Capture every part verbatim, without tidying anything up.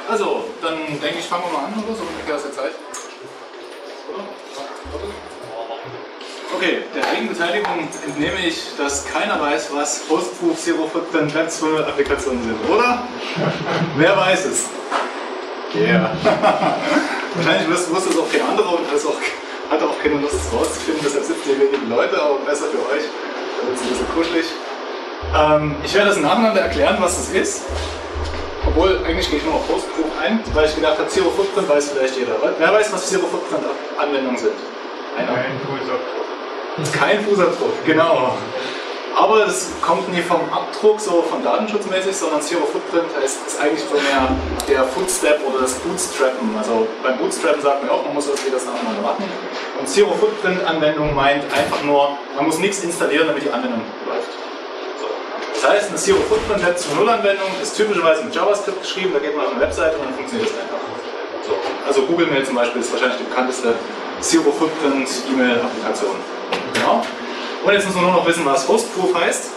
also, dann denke ich, fangen wir mal an oder so ungefähr aus der Zeit. Oder? Okay, der Eigenbeteiligung entnehme ich, dass keiner weiß, was Hostproof, Zero Footprint, Web zwei Punkt null Applikationen sind, oder? Wer weiß es? Ja. Yeah. Wahrscheinlich wusste es auch kein anderer und hat auch, hat auch keine Lust, es rauszufinden, deshalb sitzen hier wenige Leute, aber besser für euch, da wird es ein bisschen kuschelig. Ähm, ich werde das nacheinander erklären, was das ist. Obwohl, eigentlich gehe ich nur auf Hostproof ein, weil ich gedacht habe, Zero Footprint weiß vielleicht jeder. Wer weiß, was Zero Footprint Anwendungen sind? Einer? Kein Fußabdruck. Kein Fußabdruck, genau. Aber das kommt nie vom Abdruck, so von datenschutzmäßig, sondern Zero Footprint heißt, ist eigentlich so mehr der Footstep oder das Bootstrappen. Also beim Bootstrappen sagt man auch, man muss das wie das nacheinander machen. Und Zero Footprint Anwendung meint einfach nur, man muss nichts installieren, damit die Anwendung läuft. So. Das heißt, eine Zero Footprint Web zwei Punkt null Anwendung ist typischerweise mit JavaScript geschrieben, da geht man auf eine Webseite und dann funktioniert das einfach. So. Also Google Mail zum Beispiel ist wahrscheinlich die bekannteste Zero Footprint E-Mail-Applikation. Genau. Und jetzt muss man nur noch wissen, was Hostproof heißt.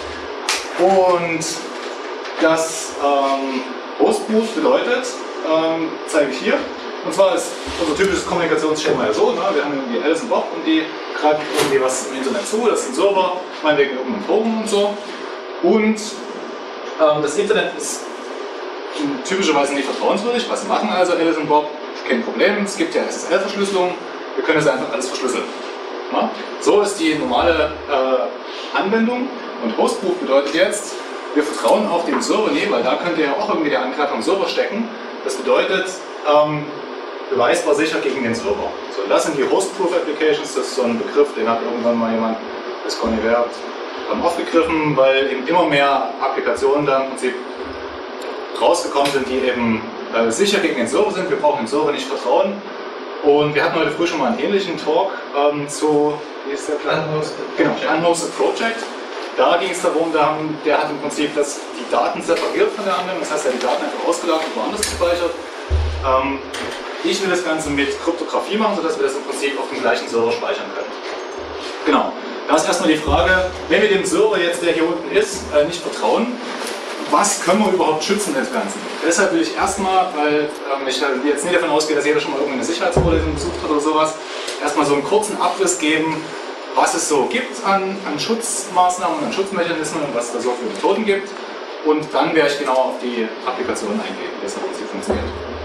Und das ähm, Hostproof bedeutet, ähm, zeige ich hier. Und zwar ist unser typisches Kommunikationsschema ja so, ne? Wir haben irgendwie Alice und Bob und die greifen irgendwie was im Internet zu, das sind Server, meinetwegen irgendein Forum und so. Und ähm, das Internet ist typischerweise nicht vertrauenswürdig. Was machen also Alice und Bob? Kein Problem, es gibt ja S S L-Verschlüsselung, wir können das einfach alles verschlüsseln. Ja? So ist die normale äh, Anwendung und Hostproof bedeutet jetzt, wir vertrauen auf den Server, nee, weil da könnte ja auch irgendwie der Angreifer im Server stecken. Das bedeutet, ähm, beweisbar sicher gegen den Server. So, das sind die Hostproof Applications, das ist so ein Begriff, den hat irgendwann mal jemand, das kann ich wert, aufgegriffen, weil eben immer mehr Applikationen da im Prinzip rausgekommen sind, die eben äh, sicher gegen den Server sind. Wir brauchen dem Server nicht vertrauen. Und wir hatten heute früh schon mal einen ähnlichen Talk ähm, zu, wie ist der Plan? Unhosted. Genau, Unhosted Project. Da ging es darum, da haben, der hat im Prinzip das, die Daten separiert von der Anwendung, das heißt, er hat die Daten einfach ausgelagert und woanders gespeichert. Ähm, ich will das Ganze mit Kryptographie machen, sodass wir das im Prinzip auf dem gleichen Server speichern können. Genau. Da ist erstmal die Frage, wenn wir dem Server jetzt, der hier unten ist, äh, nicht vertrauen, was können wir überhaupt schützen des Ganzen? Deshalb will ich erstmal, weil ähm, ich jetzt nicht davon ausgehe, dass jeder schon mal irgendeine Sicherheitsvorlesung besucht hat oder sowas, erstmal so einen kurzen Abriss geben, was es so gibt an, an Schutzmaßnahmen und an Schutzmechanismen und was es da so für Methoden gibt. Und dann werde ich genau auf die Applikationen eingehen, wie das im Prinzip funktioniert.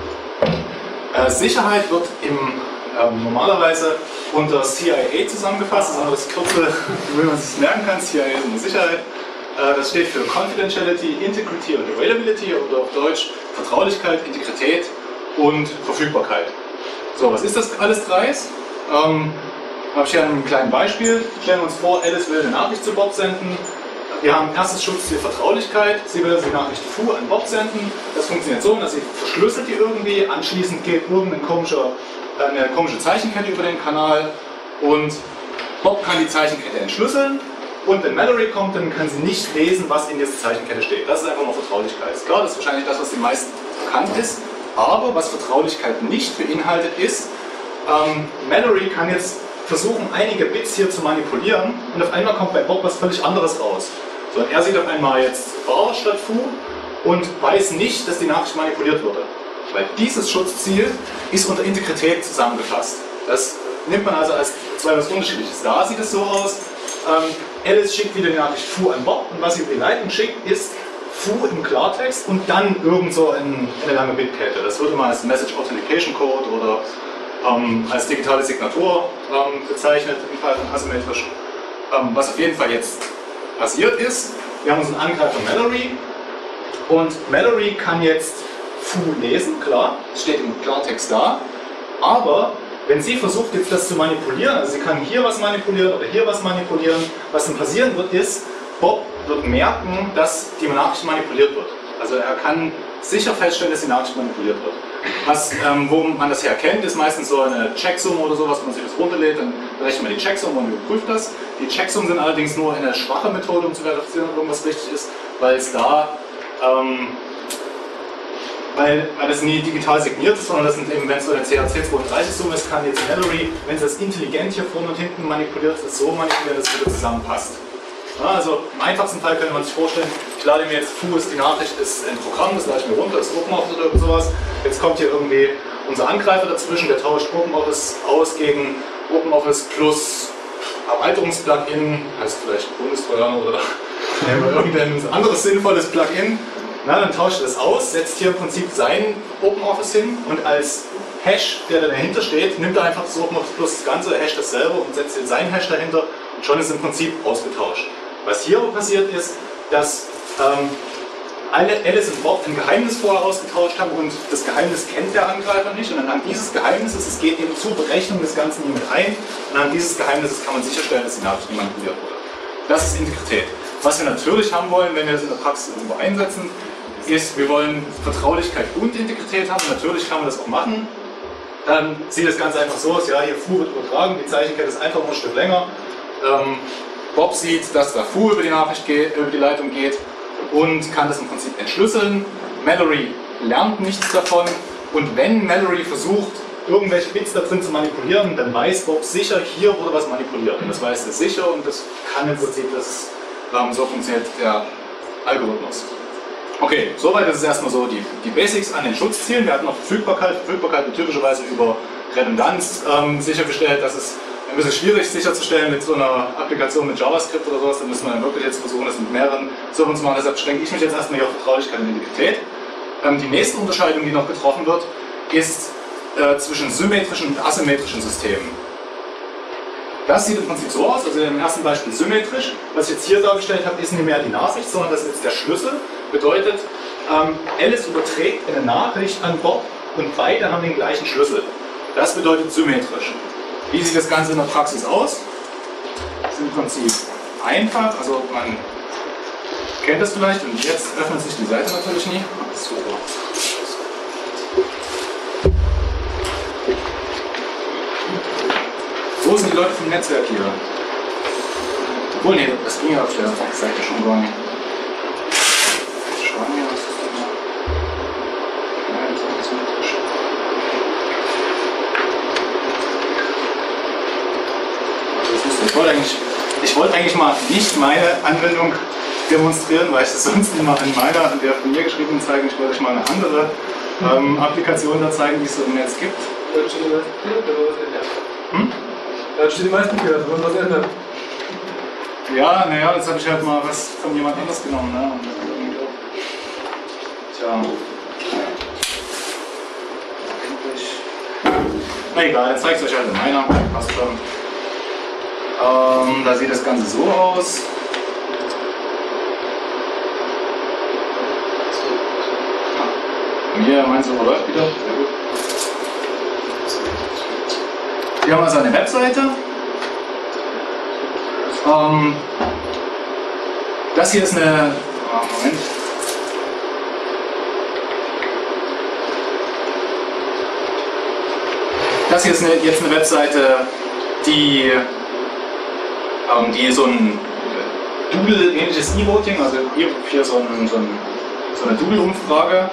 Äh, Sicherheit wird im, ähm, normalerweise unter C I A zusammengefasst, das ist also das Kürzel, wie man es merken kann, C I A ist eine Sicherheit. Das steht für Confidentiality, Integrity und Availability oder auf Deutsch Vertraulichkeit, Integrität und Verfügbarkeit. So, was ist das alles dreis? Ähm, habe ich hier ein kleines Beispiel. Stellen wir uns vor, Alice will eine Nachricht zu Bob senden. Wir haben erstes Schutzziel Vertraulichkeit. Sie will die Nachricht Foo an Bob senden. Das funktioniert so, dass sie verschlüsselt die irgendwie. Anschließend geht irgendeine komische, eine komische Zeichenkette über den Kanal und Bob kann die Zeichenkette entschlüsseln. Und wenn Mallory kommt, dann kann sie nicht lesen, was in dieser Zeichenkette steht. Das ist einfach nur Vertraulichkeit. Ist klar, das ist wahrscheinlich das, was den meisten bekannt ist. Aber was Vertraulichkeit nicht beinhaltet ist, ähm, Mallory kann jetzt versuchen, einige Bits hier zu manipulieren und auf einmal kommt bei Bob was völlig anderes raus. So, und er sieht auf einmal jetzt Bar statt Foo und weiß nicht, dass die Nachricht manipuliert wurde. Weil dieses Schutzziel ist unter Integrität zusammengefasst. Das nimmt man also als zwei was Unterschiedliches. Da sieht es so aus, ähm, Alice schickt wieder die Nachricht Foo an Bob und was sie über die Leitung schickt, ist Foo im Klartext und dann irgend so ein, eine lange Bitkette. Das würde man als Message Authentication Code oder ähm, als digitale Signatur ähm, bezeichnet, im Fall von asymmetrisch. Ähm, was auf jeden Fall jetzt passiert ist, wir haben unseren Angreifer Mallory und Mallory kann jetzt Foo lesen, klar, es steht im Klartext da, aber wenn sie versucht jetzt das zu manipulieren, also sie kann hier was manipulieren oder hier was manipulieren, was dann passieren wird ist, Bob wird merken, dass die Nachricht manipuliert wird. Also er kann sicher feststellen, dass die Nachricht manipuliert wird. Was, ähm, wo man das herkennt, ist meistens so eine Checksum oder sowas, wenn man sich das runterlädt, dann berechnet man die Checksum und überprüft das. Die Checksum sind allerdings nur eine schwache Methode, um zu verifizieren, ob irgendwas richtig ist, weil es da ähm, Weil, weil das nie digital signiert ist, sondern das sind eben, wenn es so eine C H C zweiunddreißig Summe ist, kann jetzt Mallory, wenn sie das intelligent hier vorne und hinten manipuliert, das so manipulieren, dass es wieder zusammenpasst. Ja, also im einfachsten Fall könnte man sich vorstellen, ich lade mir jetzt Foo ist die Nachricht, ist ein Programm, das lade ich mir runter, ist OpenOffice oder sowas. Jetzt kommt hier irgendwie unser Angreifer dazwischen, der tauscht OpenOffice aus gegen OpenOffice plus Erweiterungsplugin, heißt vielleicht Bundestrojaner oder irgendein anderes sinnvolles Plugin. Na, dann tauscht er das aus, setzt hier im Prinzip sein OpenOffice hin und als Hash, der da dahinter steht, nimmt er einfach das OpenOffice plus das Ganze, hasht das selber und setzt hier seinen Hash dahinter und schon ist im Prinzip ausgetauscht. Was hier aber passiert ist, dass ähm, alle Alice und Bob ein Geheimnis vorher ausgetauscht haben und das Geheimnis kennt der Angreifer nicht und anhand dieses Geheimnisses, es geht eben zur Berechnung des Ganzen hier mit ein und anhand dieses Geheimnisses kann man sicherstellen, dass die Nachricht nicht manipuliert wurde. Das ist Integrität. Was wir natürlich haben wollen, wenn wir das in der Praxis irgendwo einsetzen, ist, wir wollen Vertraulichkeit und Integrität haben. Natürlich kann man das auch machen. Dann sieht das Ganze einfach so aus, ja, hier Foo wird übertragen, die Zeichenkette ist einfach nur ein Stück länger. Ähm, Bob sieht, dass da Foo über die Nachricht geht, über die Leitung geht und kann das im Prinzip entschlüsseln. Mallory lernt nichts davon und wenn Mallory versucht, irgendwelche Bits da drin zu manipulieren, dann weiß Bob sicher, hier wurde was manipuliert. Und das weiß er sicher und das kann im Prinzip, das, ähm, so funktioniert der Algorithmus. Okay, soweit ist es erstmal so die, die Basics an den Schutzzielen. Wir hatten noch Verfügbarkeit. Verfügbarkeit wird typischerweise über Redundanz ähm, sichergestellt. Das ist ein bisschen schwierig sicherzustellen mit so einer Applikation mit JavaScript oder sowas. Da müssen wir dann wirklich jetzt versuchen, das mit mehreren Servern zu machen. Deshalb beschränke ich mich jetzt erstmal hier auf Vertraulichkeit und Integrität. Ähm, die nächste Unterscheidung, die noch getroffen wird, ist äh, zwischen symmetrischen und asymmetrischen Systemen. Das sieht im Prinzip so aus, also im ersten Beispiel symmetrisch. Was ich jetzt hier dargestellt habe, ist nicht mehr die Nachricht, sondern das ist jetzt der Schlüssel. Bedeutet, ähm, Alice überträgt eine Nachricht an Bob und beide haben den gleichen Schlüssel. Das bedeutet symmetrisch. Wie sieht das Ganze in der Praxis aus? Das ist im Prinzip einfach, also man kennt das vielleicht und jetzt öffnet sich die Seite natürlich nie. Super. Wo sind die Leute vom Netzwerk hier? Obwohl, nee, das ging ja auf der Seite schon gar nicht. Schauen wir, was ist das da? Nein, das ist symmetrisch. Ich wollte eigentlich, ich wollte eigentlich mal nicht meine Anwendung demonstrieren, weil ich das sonst immer an meiner, an der von mir geschriebenen zeigen. Ich wollte euch mal eine andere ähm, Applikation da zeigen, die es so im Netz gibt. Hm? Da steht die meisten Fehler, da wollen wir was ändern. Ja, naja, jetzt habe ich halt mal was von jemand anders genommen. Ne? Tja. Na egal, jetzt zeige ich es euch halt in meiner. Passt schon. Ähm, da sieht das Ganze so aus. Hier, mein Server läuft wieder. Sehr gut. Hier haben wir also eine Webseite. Ähm, das hier ist eine. Oh, Moment. Das hier ist eine, jetzt eine Webseite, die, ähm, die so ein Doodle-ähnliches E-Voting, also hier, hier so, ein, so, ein, so eine Doodle-Umfrage.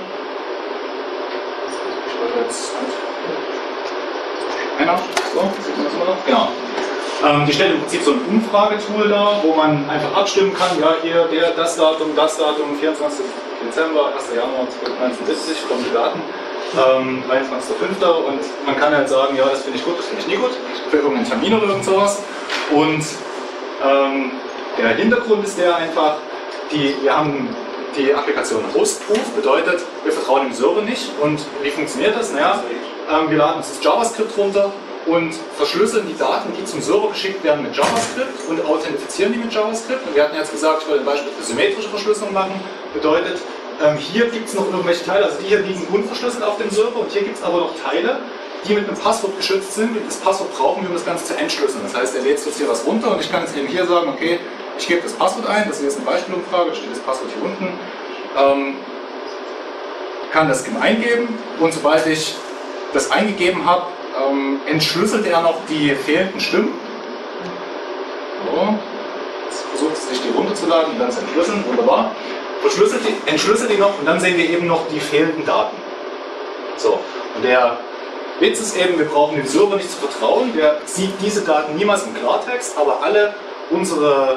Ich wollte jetzt. Einer? So, sieht man das immer noch? Genau. Ähm, die stellt im Prinzip so ein Umfragetool dar, wo man einfach abstimmen kann, ja hier, der, das Datum, das Datum, vierundzwanzigster Dezember, erster Januar neunzehnhundertsiebzig, kommen die Daten, ähm, dreiundzwanzigster fünfter und man kann halt sagen, ja, das finde ich gut, das finde ich nicht gut, für irgendeinen Termin oder irgend sowas. Und ähm, der Hintergrund ist der einfach, die, wir haben die Applikation Hostproof, bedeutet, wir vertrauen dem Server nicht. Und wie funktioniert das? Naja, ähm, wir laden uns das JavaScript runter und verschlüsseln die Daten, die zum Server geschickt werden, mit JavaScript und authentifizieren die mit JavaScript. Und wir hatten jetzt gesagt, ich wollte ein Beispiel für symmetrische Verschlüsselung machen. Bedeutet, ähm, hier gibt es noch irgendwelche Teile, also die hier liegen unverschlüsselt auf dem Server und hier gibt es aber noch Teile, die mit einem Passwort geschützt sind. Das Passwort brauchen wir, um das Ganze zu entschlüsseln. Das heißt, er lädt jetzt hier was runter und ich kann jetzt eben hier sagen, okay, ich gebe das Passwort ein, das ist jetzt eine Beispielumfrage, da steht das Passwort hier unten. Ähm, kann das eingeben und sobald ich das eingegeben habe, ähm, entschlüsselt er noch die fehlenden Stimmen. So. Jetzt versucht es sich die runterzuladen und dann zu entschlüsseln, wunderbar. Verschlüsselt die, entschlüsselt die noch und dann sehen wir eben noch die fehlenden Daten. So, und der Witz ist eben, wir brauchen dem Server nicht zu vertrauen, der sieht diese Daten niemals im Klartext, aber alle unsere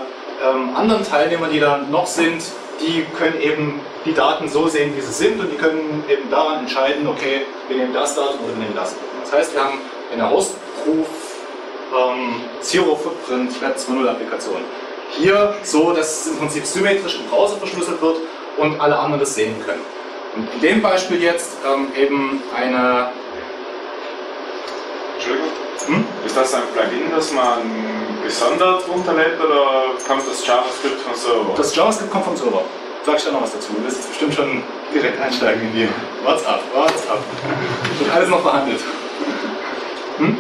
ähm, anderen Teilnehmer, die da noch sind, die können eben die Daten so sehen, wie sie sind und die können eben daran entscheiden, okay, wir nehmen das Datum oder wir nehmen das Datum. Das heißt, wir haben eine Ausruf ähm, Zero Footprint Web zwei Punkt null Applikation. Hier so, dass es im Prinzip symmetrisch im Browser verschlüsselt wird und alle anderen das sehen können. Und in dem Beispiel jetzt ähm, eben eine... Entschuldigung? Hm? Ist das ein Plugin, das man gesondert runterlädt oder kommt das JavaScript vom Server? Das JavaScript kommt vom Server. Sag ich da noch was dazu. Du wirst jetzt bestimmt schon direkt einsteigen in die WhatsApp. WhatsApp. Wird alles noch behandelt. Hm?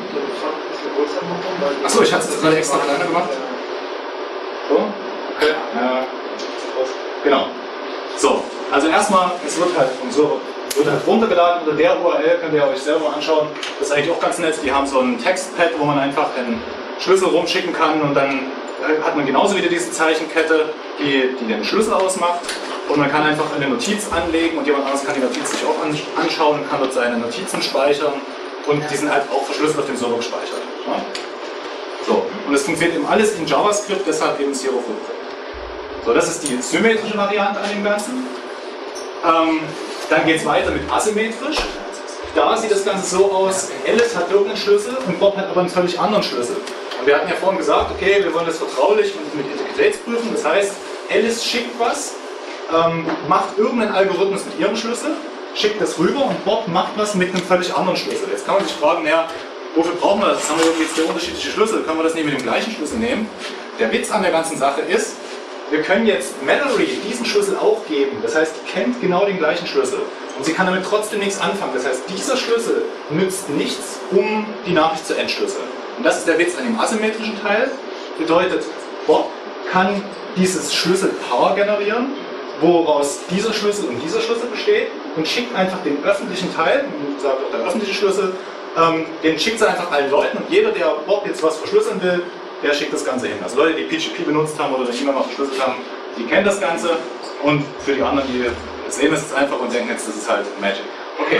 Achso, ich hatte es gerade extra kleiner gemacht. So? Okay. Äh, genau. So, also erstmal, es wird halt vom Server wird halt runtergeladen unter der U R L, könnt ihr euch selber anschauen. Das ist eigentlich auch ganz nett. Die haben so ein Textpad, wo man einfach den Schlüssel rumschicken kann und dann hat man genauso wieder diese Zeichenkette, die, die den Schlüssel ausmacht. Und man kann einfach eine Notiz anlegen und jemand anderes kann die Notiz sich auch anschauen und kann dort seine Notizen speichern. Und die sind halt auch verschlüsselt auf dem Server gespeichert. Ja? So, und es funktioniert eben alles in JavaScript, deshalb eben Zero Footprint. So, das ist die symmetrische Variante an dem Ganzen. Ähm, dann geht es weiter mit asymmetrisch. Da sieht das Ganze so aus, Alice hat irgendeinen Schlüssel und Bob hat aber einen völlig anderen Schlüssel. Und wir hatten ja vorhin gesagt, okay, wir wollen das vertraulich und mit Integritätsprüfen. Das heißt, Alice schickt was, ähm, macht irgendeinen Algorithmus mit ihrem Schlüssel, schickt das rüber und Bob macht was mit einem völlig anderen Schlüssel. Jetzt kann man sich fragen, naja, wofür brauchen wir das? Jetzt haben wir irgendwie zwei unterschiedliche Schlüssel, können wir das nicht mit dem gleichen Schlüssel nehmen? Der Witz an der ganzen Sache ist, wir können jetzt Mallory diesen Schlüssel auch geben. Das heißt, die kennt genau den gleichen Schlüssel. Und sie kann damit trotzdem nichts anfangen. Das heißt, dieser Schlüssel nützt nichts, um die Nachricht zu entschlüsseln. Und das ist der Witz an dem asymmetrischen Teil. Bedeutet, Bob kann dieses Schlüsselpaar generieren, woraus dieser Schlüssel und dieser Schlüssel besteht und schickt einfach den öffentlichen Teil, und sagt auch der öffentliche Schlüssel, ähm, den schickt sie einfach allen Leuten und jeder, der Bob jetzt was verschlüsseln will, der schickt das Ganze hin. Also Leute, die P G P benutzt haben oder die E-Mail mal verschlüsselt haben, die kennen das Ganze und für die anderen, die sehen es jetzt einfach und denken jetzt, das ist halt Magic. Okay.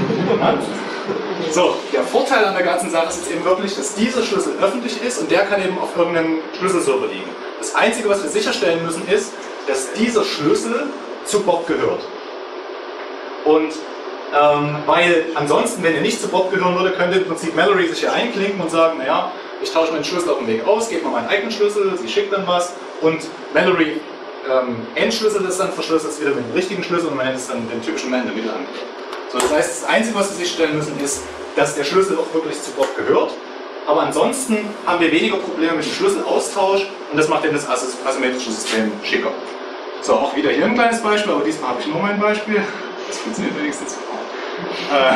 So, der Vorteil an der ganzen Sache ist jetzt eben wirklich, dass dieser Schlüssel öffentlich ist und der kann eben auf irgendeinem Schlüsselserver liegen. Das Einzige, was wir sicherstellen müssen, ist, dass dieser Schlüssel zu Bob gehört. Und ähm, weil ansonsten, wenn er nicht zu Bob gehören würde, könnte im Prinzip Mallory sich hier einklinken und sagen, naja, ich tausche meinen Schlüssel auf dem Weg aus, gebe mir meinen eigenen Schlüssel, sie schickt dann was und Mallory ähm, entschlüsselt es dann, verschlüsselt es wieder mit dem richtigen Schlüssel und man nennt es dann den typischen Man in the Middle Angriff. So, das heißt, das Einzige, was wir sicherstellen müssen, ist, dass der Schlüssel auch wirklich zu Bob gehört. Aber ansonsten haben wir weniger Probleme mit dem Schlüsselaustausch und das macht dann das asymmetrische System schicker. So, auch wieder hier ein kleines Beispiel, aber diesmal habe ich nur mein Beispiel. Das funktioniert wenigstens. Äh,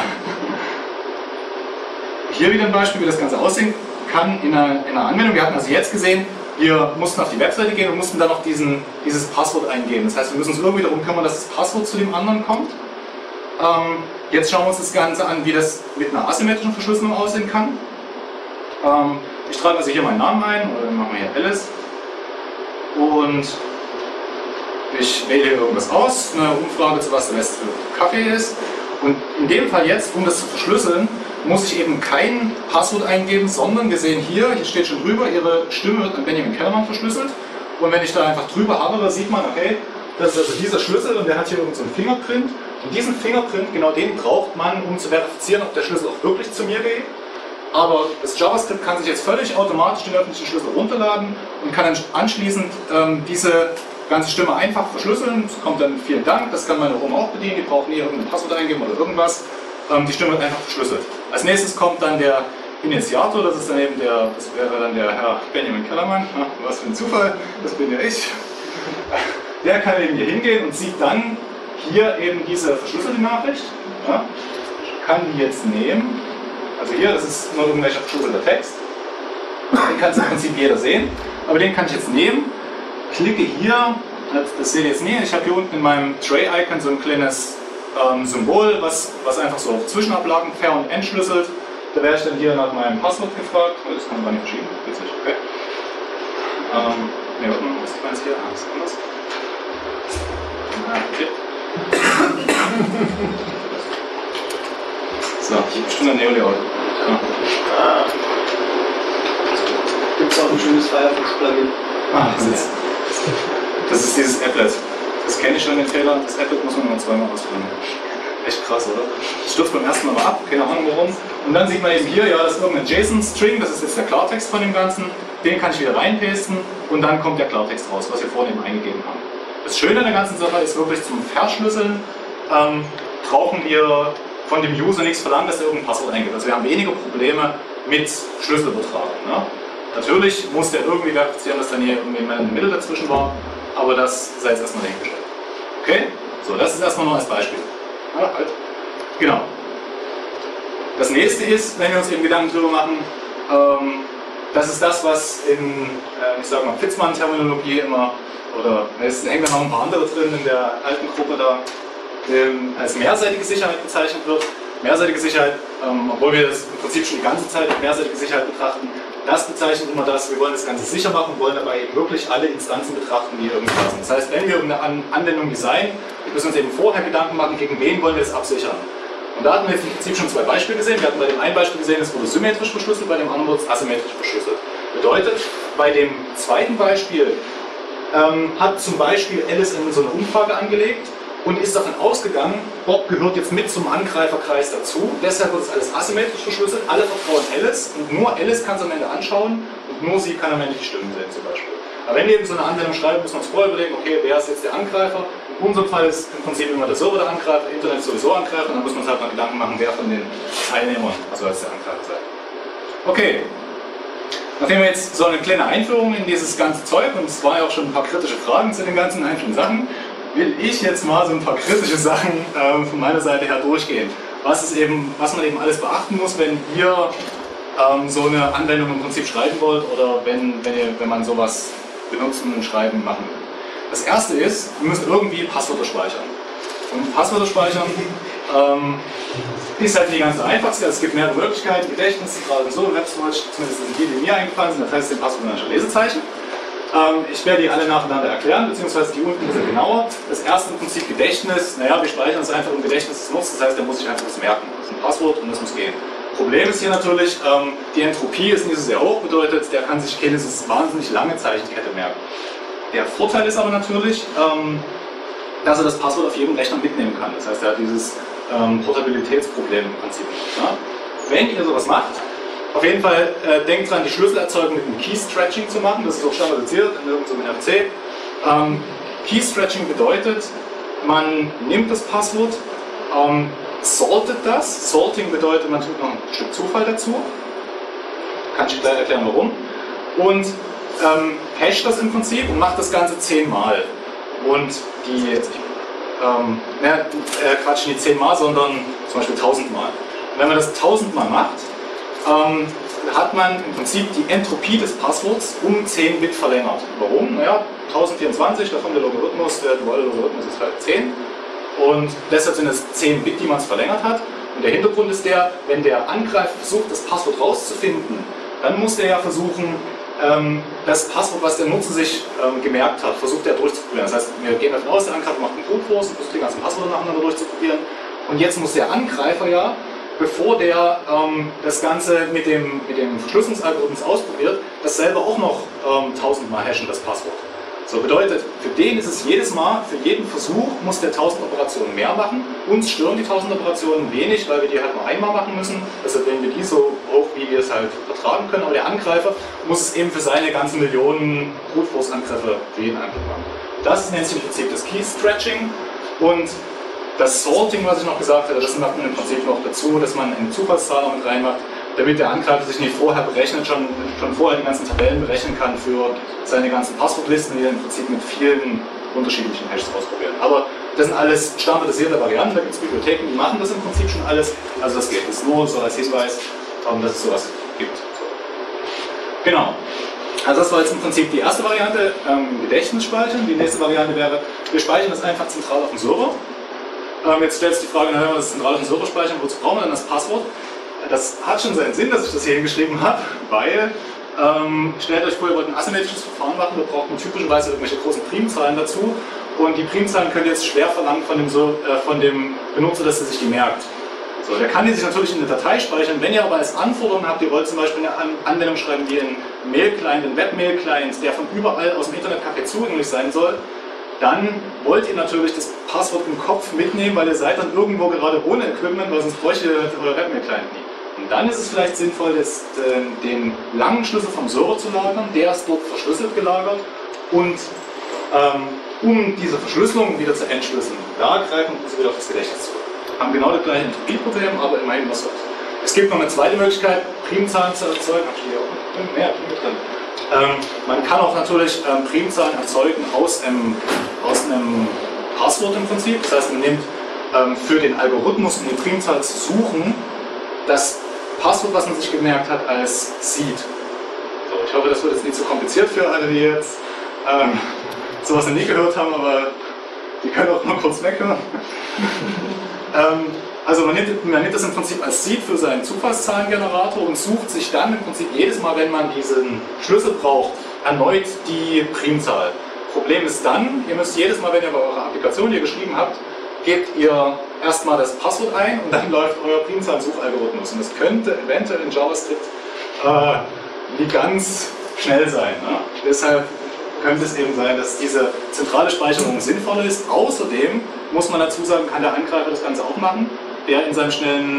hier wieder ein Beispiel, wie das Ganze aussehen kann in einer, in einer Anwendung. Wir hatten also jetzt gesehen, wir mussten auf die Webseite gehen und mussten dann noch diesen, dieses Passwort eingeben. Das heißt, wir müssen uns irgendwie darum kümmern, dass das Passwort zu dem anderen kommt. Ähm, jetzt schauen wir uns das Ganze an, wie das mit einer asymmetrischen Verschlüsselung aussehen kann. Ähm, ich trage also hier meinen Namen ein, oder dann machen wir hier Alice. Und ich wähle hier irgendwas aus, eine Umfrage zu was der beste Kaffee ist. Und in dem Fall jetzt, um das zu verschlüsseln, muss ich eben kein Passwort eingeben, sondern wir sehen hier, hier steht schon drüber, Ihre Stimme wird an Benjamin Kellermann verschlüsselt. Und wenn ich da einfach drüber habere, sieht man, okay, das ist also dieser Schlüssel und der hat hier irgend so einen Fingerprint. Und diesen Fingerprint, genau den braucht man, um zu verifizieren, ob der Schlüssel auch wirklich zu mir geht. Aber das JavaScript kann sich jetzt völlig automatisch den öffentlichen Schlüssel runterladen und kann dann anschließend ähm, diese ganze Stimme einfach verschlüsseln. Es kommt dann vielen Dank, das kann meine Oma auch bedienen, die braucht nie irgendein Passwort eingeben oder irgendwas. Ähm, die Stimme wird einfach verschlüsselt. Als nächstes kommt dann der Initiator, das ist dann eben der, das wäre dann der Herr Benjamin Kellermann. Ja, was für ein Zufall, das bin ja ich. Der kann eben hier hingehen und sieht dann hier eben diese verschlüsselte Nachricht. Ja, kann die jetzt nehmen. Also hier, das ist nur irgendwelcher verschlüsselter Text. Den kann es im Prinzip jeder sehen. Aber den kann ich jetzt nehmen. Klicke hier, das seht ihr jetzt nicht, ich habe hier unten in meinem Tray-Icon so ein kleines ähm, Symbol, was, was einfach so Zwischenablagen ver- und entschlüsselt. Da werde ich dann hier nach meinem Passwort gefragt. Oh, das kann man gar nicht verschieben, witzig, okay. Ähm, ne, warte mal, was sieht man jetzt hier? Ah, das ist anders. Ah, okay. So, ich habe bestimmt ein Neoleo. Ja. Gibt es auch ein schönes Firefox-Plugin? Ah, das ist Das ist dieses Applet. Das kenne ich schon, den Fehler. Das Applet muss man immer zweimal ausführen. Echt krass, oder? Das stürzt beim ersten Mal ab, keine Ahnung warum. Und dann sieht man eben hier, ja, das ist irgendein JSON-String, das ist jetzt der Klartext von dem Ganzen. Den kann ich wieder reinpasten und dann kommt der Klartext raus, was wir vorhin eben eingegeben haben. Das Schöne an der ganzen Sache ist wirklich zum Verschlüsseln, ähm, brauchen wir von dem User nichts verlangen, dass er irgendein Passwort eingibt. Also wir haben weniger Probleme mit Schlüsselübertragung. Ne? Natürlich muss der irgendwie verifizieren, dass dann hier irgendwie ein Mittel dazwischen war, aber das sei jetzt erstmal dahingestellt. Okay? So, das ist erstmal nur als Beispiel. Ja, halt. Genau. Das nächste ist, wenn wir uns eben Gedanken darüber machen, ähm, das ist das, was in, äh, ich sage mal, Fitzmann-Terminologie immer, oder es hängen da noch ein paar andere drin in der alten Gruppe da, ähm, als mehrseitige Sicherheit bezeichnet wird. Mehrseitige Sicherheit, ähm, obwohl wir das im Prinzip schon die ganze Zeit als mehrseitige Sicherheit betrachten, das bezeichnet immer das, wir wollen das Ganze sicher machen, wollen dabei eben wirklich alle Instanzen betrachten, die irgendwie da sind. Das heißt, wenn wir irgendeine An Anwendung designen, müssen wir uns eben vorher Gedanken machen, gegen wen wollen wir das absichern. Und da hatten wir jetzt im Prinzip schon zwei Beispiele gesehen. Wir hatten bei dem einen Beispiel gesehen, es wurde symmetrisch verschlüsselt, bei dem anderen wurde es asymmetrisch verschlüsselt. Bedeutet, bei dem zweiten Beispiel ähm, hat zum Beispiel Alice in so eine Umfrage angelegt und ist davon ausgegangen, Bob gehört jetzt mit zum Angreiferkreis dazu, deshalb wird es alles asymmetrisch verschlüsselt, alle vertrauen Alice und nur Alice kann es am Ende anschauen und nur sie kann am Ende die Stimmen sehen zum Beispiel. Aber wenn wir eben so eine Anwendung schreiben, müssen wir uns vorher überlegen, okay, wer ist jetzt der Angreifer? In unserem Fall ist im Prinzip immer der Server der Angreifer, Internet sowieso Angreifer, und dann muss man uns halt mal Gedanken machen, wer von den Teilnehmern also als der Angreifer sei. Okay, nachdem wir jetzt so eine kleine Einführung in dieses ganze Zeug, und es waren ja auch schon ein paar kritische Fragen zu den ganzen einzelnen Sachen, will ich jetzt mal so ein paar kritische Sachen äh, von meiner Seite her durchgehen. Was, ist eben, was man eben alles beachten muss, wenn ihr ähm, so eine Anwendung im Prinzip schreiben wollt oder wenn, wenn, ihr, wenn man sowas benutzen und schreiben machen will. Das erste ist, ihr müsst irgendwie Passwörter speichern. Und Passwörter speichern ähm, ist halt die ganz einfachste. Also es gibt mehrere Möglichkeiten, Gedächtnis, gerade so, Webstorage, zumindest die, die mir eingefallen sind, das heißt den Passwortmanager Lesezeichen. Ähm, ich werde die alle nacheinander erklären, beziehungsweise die unten sind genauer. Das erste im Prinzip Gedächtnis, naja, wir speichern es einfach im Gedächtnis des Nutzers, das heißt, der muss sich einfach das merken. Das ist ein Passwort und das muss gehen. Problem ist hier natürlich, ähm, die Entropie ist nicht so sehr hoch, bedeutet, der kann sich dieses wahnsinnig lange Zeichenkette merken. Der Vorteil ist aber natürlich, ähm, dass er das Passwort auf jedem Rechner mitnehmen kann. Das heißt, er hat dieses ähm, Portabilitätsproblem im Prinzip nicht. Ne? Wenn ihr sowas macht, auf jeden Fall äh, denkt dran, die Schlüsselerzeugung mit einem Key-Stretching zu machen. Das ist auch standardisiert in irgendeinem F C. Ähm, Key-Stretching bedeutet, man nimmt das Passwort, ähm, sortet das. Sorting bedeutet, man tut noch ein Stück Zufall dazu. Kann ich gleich erklären, warum. Und ähm, hasht das im Prinzip und macht das Ganze zehnmal. Und die, ähm, ne, äh, Quatsch, nicht zehnmal, sondern zum Beispiel tausendmal. Und wenn man das tausendmal macht, ähm, hat man im Prinzip die Entropie des Passworts um zehn Bit verlängert. Warum? Naja, tausendvierundzwanzig, davon der Logarithmus, der duale Logarithmus ist halt zehn. Und deshalb sind es zehn Bit, die man es verlängert hat. Und der Hintergrund ist der, wenn der Angreifer versucht, das Passwort rauszufinden, dann muss der ja versuchen, ähm, das Passwort, was der Nutzer sich ähm, gemerkt hat, versucht er durchzuprobieren. Das heißt, wir gehen davon aus, der Angreifer macht einen Brute Force und versucht die ganzen Passwörter nacheinander durchzuprobieren. Und jetzt muss der Angreifer ja, bevor der ähm, das Ganze mit dem, mit dem Verschlüsselungsalgorithmus ausprobiert, das selber auch noch ähm, tausendmal hashen, das Passwort. So bedeutet, für den ist es jedes Mal, für jeden Versuch muss der tausend Operationen mehr machen. Uns stören die tausend Operationen wenig, weil wir die halt nur einmal machen müssen. Deshalb nehmen wir die so hoch, wie wir es halt vertragen können. Aber der Angreifer muss es eben für seine ganzen Millionen Brute Force Angriffe für jeden Angriff machen. Das nennt sich im Prinzip das Key Stretching. Und das Sorting, was ich noch gesagt hatte, das macht man im Prinzip noch dazu, dass man einen Zufallszahler mit reinmacht, damit der Angreifer sich nicht vorher berechnet, schon, schon vorher die ganzen Tabellen berechnen kann für seine ganzen Passwortlisten, die er im Prinzip mit vielen unterschiedlichen Hashes ausprobieren. Aber das sind alles standardisierte Varianten, da gibt es Bibliotheken, die machen das im Prinzip schon alles, also das geht. Das ist nur so als Hinweis, dass es sowas gibt. Genau. Also das war jetzt im Prinzip die erste Variante, ähm, Gedächtnis speichern. Die nächste Variante wäre, wir speichern das einfach zentral auf dem Server. Ähm, jetzt stellt sich die Frage, wenn wir das zentral auf dem Server speichern, wozu brauchen wir denn das Passwort? Das hat schon seinen Sinn, dass ich das hier hingeschrieben habe, weil, ähm, stellt euch vor, ihr wollt ein asymmetrisches Verfahren machen, da braucht man typischerweise irgendwelche großen Primzahlen dazu und die Primzahlen könnt ihr jetzt schwer verlangen von dem, so, äh, von dem Benutzer, dass er sich die merkt. So, der kann die sich natürlich in eine Datei speichern. Wenn ihr aber als Anforderung habt, ihr wollt zum Beispiel eine An Anwendung schreiben wie ein Mail-Client, ein Web-Mail-Client, der von überall aus dem Internetcafé zugänglich sein soll, dann wollt ihr natürlich das Passwort im Kopf mitnehmen, weil ihr seid dann irgendwo gerade ohne Equipment, weil sonst bräuchte ihr euer Web-Mail-Client nie. Und dann ist es vielleicht sinnvoll, das, äh, den langen Schlüssel vom Server zu lagern, der ist dort verschlüsselt gelagert und ähm, um diese Verschlüsselung wieder zu entschlüsseln, da greifen sie wieder auf das Gedächtnis zurück. Haben genau das gleiche Entropieproblem, aber immerhin was soll's. Es gibt noch eine zweite Möglichkeit, Primzahlen zu erzeugen. Hab ich hier auch mehr drin. Ähm, man kann auch natürlich ähm, Primzahlen erzeugen aus einem, aus einem Passwort im Prinzip. Das heißt, man nimmt ähm, für den Algorithmus, um die Primzahl zu suchen, das Passwort, was man sich gemerkt hat, als Seed. So, ich hoffe, das wird jetzt nicht so kompliziert für alle, die jetzt ähm, sowas noch nie gehört haben, aber die können auch mal kurz weghören. ähm, also man nimmt, man nimmt das im Prinzip als Seed für seinen Zufallszahlengenerator und sucht sich dann im Prinzip jedes Mal, wenn man diesen Schlüssel braucht, erneut die Primzahl. Problem ist dann, ihr müsst jedes Mal, wenn ihr bei eurer Applikation hier geschrieben habt, gebt ihr erstmal das Passwort ein und dann läuft euer Primzahlensuchalgorithmus. Und das könnte eventuell in JavaScript äh, nicht ganz schnell sein. Ne? Deshalb könnte es eben sein, dass diese zentrale Speicherung sinnvoll ist. Außerdem muss man dazu sagen, kann der Angreifer das Ganze auch machen, der in seinem schnellen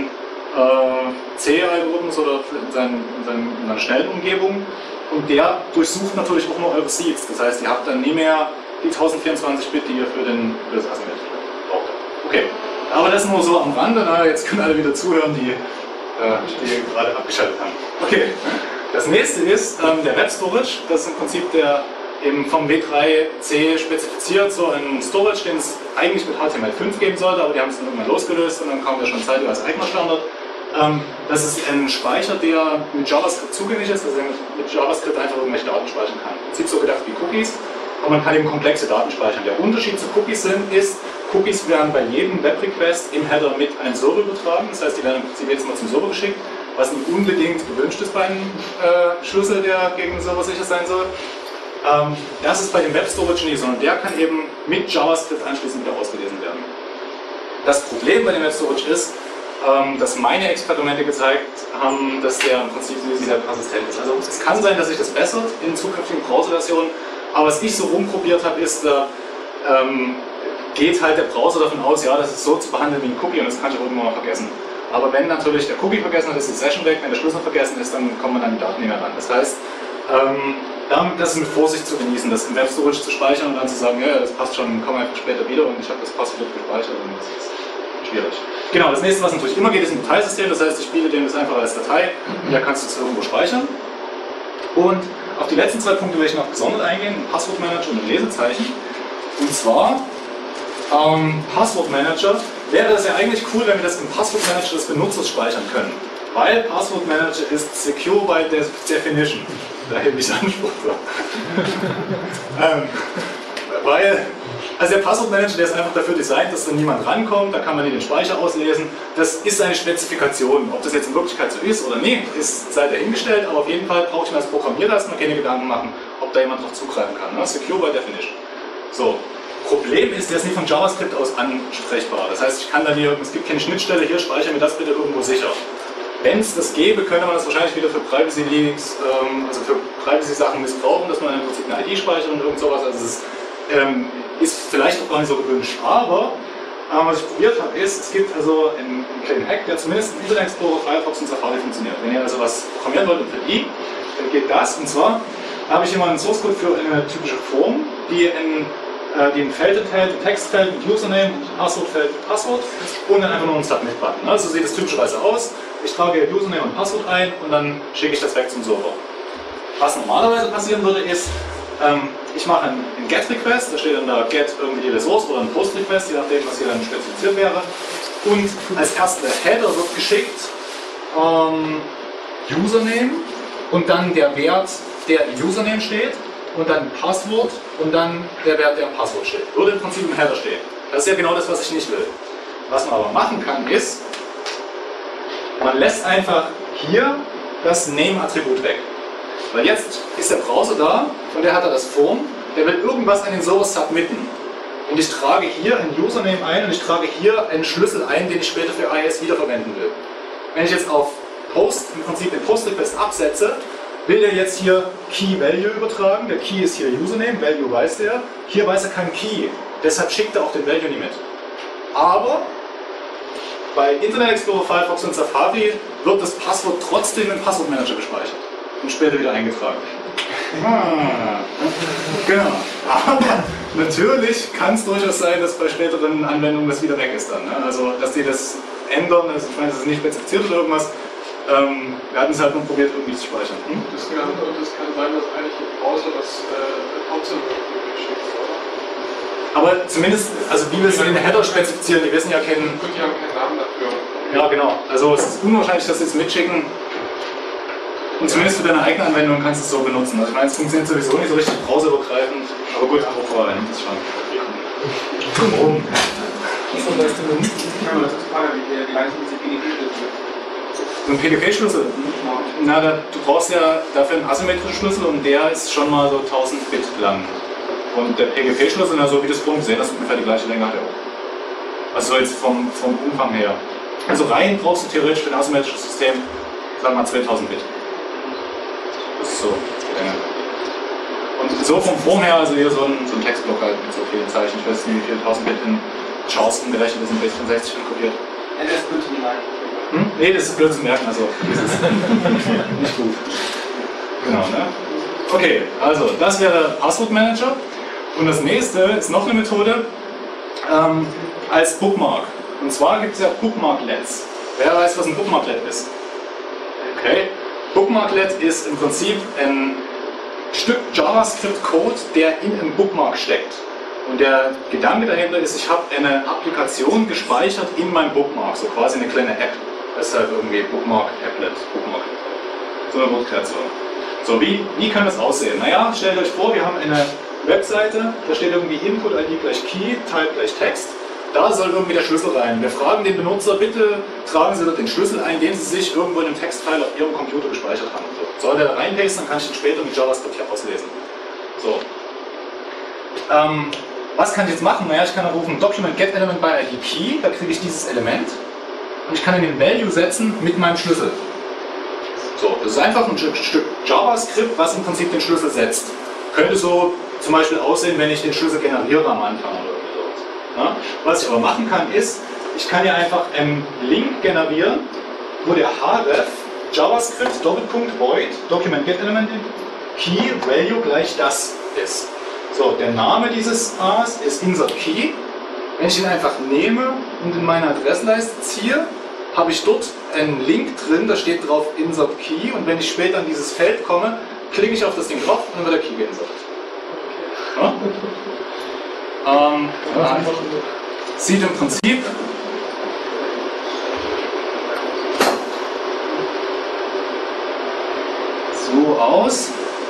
äh, C-Algorithmus oder in, seinen, in, seinen, in seiner schnellen Umgebung, und der durchsucht natürlich auch nur eure Seeds. Das heißt, ihr habt dann nie mehr die tausendvierundzwanzig Bit, die ihr für, den, für das Asymmetric braucht. Okay, aber das nur so am Rande. Na, jetzt können alle wieder zuhören, die, äh, die gerade abgeschaltet haben. Okay, das nächste ist ähm, der Web Storage. Das ist im Prinzip der eben vom W drei C spezifiziert, so ein Storage, den es eigentlich mit H T M L fünf geben sollte, aber die haben es dann irgendwann losgelöst und dann kam der schon zeitlich als eigener Standard. Ähm, das ist ein Speicher, der mit JavaScript zugänglich ist, also mit JavaScript einfach irgendwelche Daten speichern kann. Im Prinzip so gedacht wie Cookies, aber man kann eben komplexe Daten speichern. Der Unterschied zu Cookies sind, ist, Cookies werden bei jedem Web-Request im Header mit einem Server übertragen, das heißt, die werden im Prinzip jedes Mal zum Server geschickt, was nicht unbedingt gewünscht ist bei einem äh, Schlüssel, der gegen den Server sicher sein soll. Ähm, das ist bei dem Web Storage nicht, sondern der kann eben mit JavaScript anschließend wieder ausgelesen werden. Das Problem bei dem Web Storage ist, ähm, dass meine Experimente gezeigt haben, dass der im Prinzip sehr persistent ist. Also es kann sein, dass sich das bessert in zukünftigen Browser-Versionen, aber was ich so rumprobiert habe, ist, da ähm, geht halt der Browser davon aus, ja, das ist so zu behandeln wie ein Cookie und das kann ich auch irgendwann mal vergessen. Aber wenn natürlich der Cookie vergessen hat, ist die Session weg, wenn der Schlüssel vergessen ist, dann kommt man an die Daten nicht mehr ran. Das heißt, ähm, das ist mit Vorsicht zu genießen, das im Web Storage zu speichern und dann zu sagen, ja, das passt schon, komm einfach später wieder und ich habe das Passwort gespeichert und das ist schwierig. Genau, das nächste, was natürlich immer geht, ist ein Dateisystem, das heißt, ich spiele dem das einfach als Datei und da kannst du es irgendwo speichern. Und auf die letzten zwei Punkte will ich noch gesondert eingehen, ein Passwortmanager und ein Lesezeichen. Und zwar, ähm, Passwortmanager, wäre das ja eigentlich cool, wenn wir das im Passwortmanager des Benutzers speichern können. Weil Passwortmanager ist secure by definition. Da hebe ich Anspruch drauf. ähm, weil, also der Passwortmanager, der ist einfach dafür designt, dass da niemand rankommt, da kann man den Speicher auslesen. Das ist seine Spezifikation. Ob das jetzt in Wirklichkeit so ist oder nicht, ist sei dahingestellt, aber auf jeden Fall brauche ich mir als Programmierer erstmal keine Gedanken machen, ob da jemand drauf zugreifen kann. Ne? Secure by definition. So. Problem ist, der ist nicht von JavaScript aus ansprechbar. Das heißt, ich kann da hier, es gibt keine Schnittstelle, hier speichere mir das bitte irgendwo sicher. Wenn es das gäbe, könnte man das wahrscheinlich wieder für Privacy-Leaks, ähm, also für Privacy-Sachen missbrauchen, dass man im Prinzip eine I D speichert und irgend sowas. Also es ist, ähm, ist vielleicht auch gar nicht so gewünscht. Aber ähm, was ich probiert habe, ist, es gibt also einen, einen kleinen Hack, der zumindest im Internet Explorer, Firefox und Safari funktioniert. Wenn ihr also was programmieren wollt für I, dann geht das. Und zwar habe ich hier mal einen Source Code für eine typische Form, die in die ein Feld enthält, ein Textfeld mit Username und ein Passwortfeld mit Passwort und dann einfach nur ein Submit-Button. Also so sieht es typischerweise aus. Ich trage Username und Passwort ein und dann schicke ich das weg zum Server. Was normalerweise passieren würde ist, ähm, ich mache einen, einen Get-Request, da steht dann da Get irgendwie die Ressource oder ein Post-Request, je nachdem was hier dann spezifiziert wäre. Und als erster Header wird geschickt ähm, Username und dann der Wert, der im Username steht. Und dann Passwort und dann der Wert, der im Passwort steht. Würde im Prinzip im Header stehen. Das ist ja genau das, was ich nicht will. Was man aber machen kann, ist, man lässt einfach hier das Name-Attribut weg. Weil jetzt ist der Browser da und der hat da das Form, der will irgendwas an den Server submitten. Und ich trage hier ein Username ein und ich trage hier einen Schlüssel ein, den ich später für I I S wiederverwenden will. Wenn ich jetzt auf Post im Prinzip den Post-Request absetze, will der jetzt hier Key-Value übertragen. Der Key ist hier Username, Value weiß der. Hier weiß er keinen Key, deshalb schickt er auch den Value nicht mit. Aber bei Internet Explorer, Firefox und Safari wird das Passwort trotzdem im Passwortmanager gespeichert und später wieder eingetragen. Ah, genau. Aber natürlich kann es durchaus sein, dass bei späteren Anwendungen das wieder weg ist dann. Ne? Also, dass die das ändern, also ich meine, das ist nicht spezifiziert oder irgendwas. Ähm, wir hatten es halt nur probiert, irgendwie zu speichern. Hm? Das kann, und das kann sein, dass eigentlich im Browser das äh, trotzdem geschickt ist, oder? Aber zumindest, also wie wir es in den Header spezifizieren, die wissen ja keinen. Gut, die haben keinen Namen dafür. Ja, genau. Also es ist unwahrscheinlich, dass sie es mitschicken. Und zumindest für deine eigene Anwendung kannst du es so benutzen. Also ich meine, es funktioniert sowieso nicht so richtig browserübergreifend. Aber gut, Druckwahl nimmt es schon. Warum? Was weißt du denn? Ja, das ist Frage, wie der gleichen diese P D F-Schlüssel. So ein P D F-Schlüssel? Na, da, du brauchst ja dafür einen asymmetrischen Schlüssel und der ist schon mal so tausend Bit lang. Und der P G P-Schlüssel, na, so wie das vorhin gesehen hast, ungefähr die gleiche Länge hat er auch. Also jetzt vom, vom Umfang her. Also rein brauchst du theoretisch für ein asymmetrisches System, sagen wir mal zweitausend Bit. Das ist so die Länge. Und so vom Form her, also hier so ein, so ein Textblock halt mit so vielen Zeichen. Ich weiß nicht, wie viele tausend Bit in Charleston gerechnet ist, in Bit von sechzig kodiert. Ja, das ist gut zu merken. Hm? Nee, das ist blöd zu merken, also das ist nicht gut. Genau, ne? Okay, also das wäre Passwortmanager. Und das nächste ist noch eine Methode ähm, als Bookmark. Und zwar gibt es ja Bookmarklets. Wer weiß, was ein Bookmarklet ist? Okay. Bookmarklet ist im Prinzip ein Stück JavaScript-Code, der in einem Bookmark steckt. Und der Gedanke dahinter ist, ich habe eine Applikation gespeichert in meinem Bookmark, so quasi eine kleine App. Deshalb irgendwie Bookmark-Applet, Bookmark. So eine Wortkreation. So, wie, wie kann das aussehen? Naja, stellt euch vor, wir haben eine Webseite, da steht irgendwie Input-I D gleich Key, Type gleich Text. Da soll irgendwie der Schlüssel rein. Wir fragen den Benutzer, bitte tragen Sie dort den Schlüssel ein, den Sie sich irgendwo in einem Textfile auf Ihrem Computer gespeichert haben. So. Soll der da reinpasten, dann kann ich den später mit JavaScript hier auslesen. So. Ähm, was kann ich jetzt machen? Naja, ich kann rufen Document Get Element by I D Key, da kriege ich dieses Element und ich kann in den Value setzen mit meinem Schlüssel. So, das ist einfach ein Stück, Stück JavaScript, was im Prinzip den Schlüssel setzt. Könnte so zum Beispiel aussehen, wenn ich den Schlüssel generiere am Anfang oder so. Ja? Was ich aber machen kann, ist, ich kann ja einfach einen Link generieren, wo der href JavaScript Doppelpunkt Void Document Get Element Key Value gleich das ist. So, der Name dieses As ist Insert Key. Wenn ich ihn einfach nehme und in meine Adressleiste ziehe, habe ich dort einen Link drin, da steht drauf Insert Key und wenn ich später an dieses Feld komme, klicke ich auf das Ding drauf und dann wird der Key geinsert. Ja? Ähm, ja, sieht im Prinzip so aus.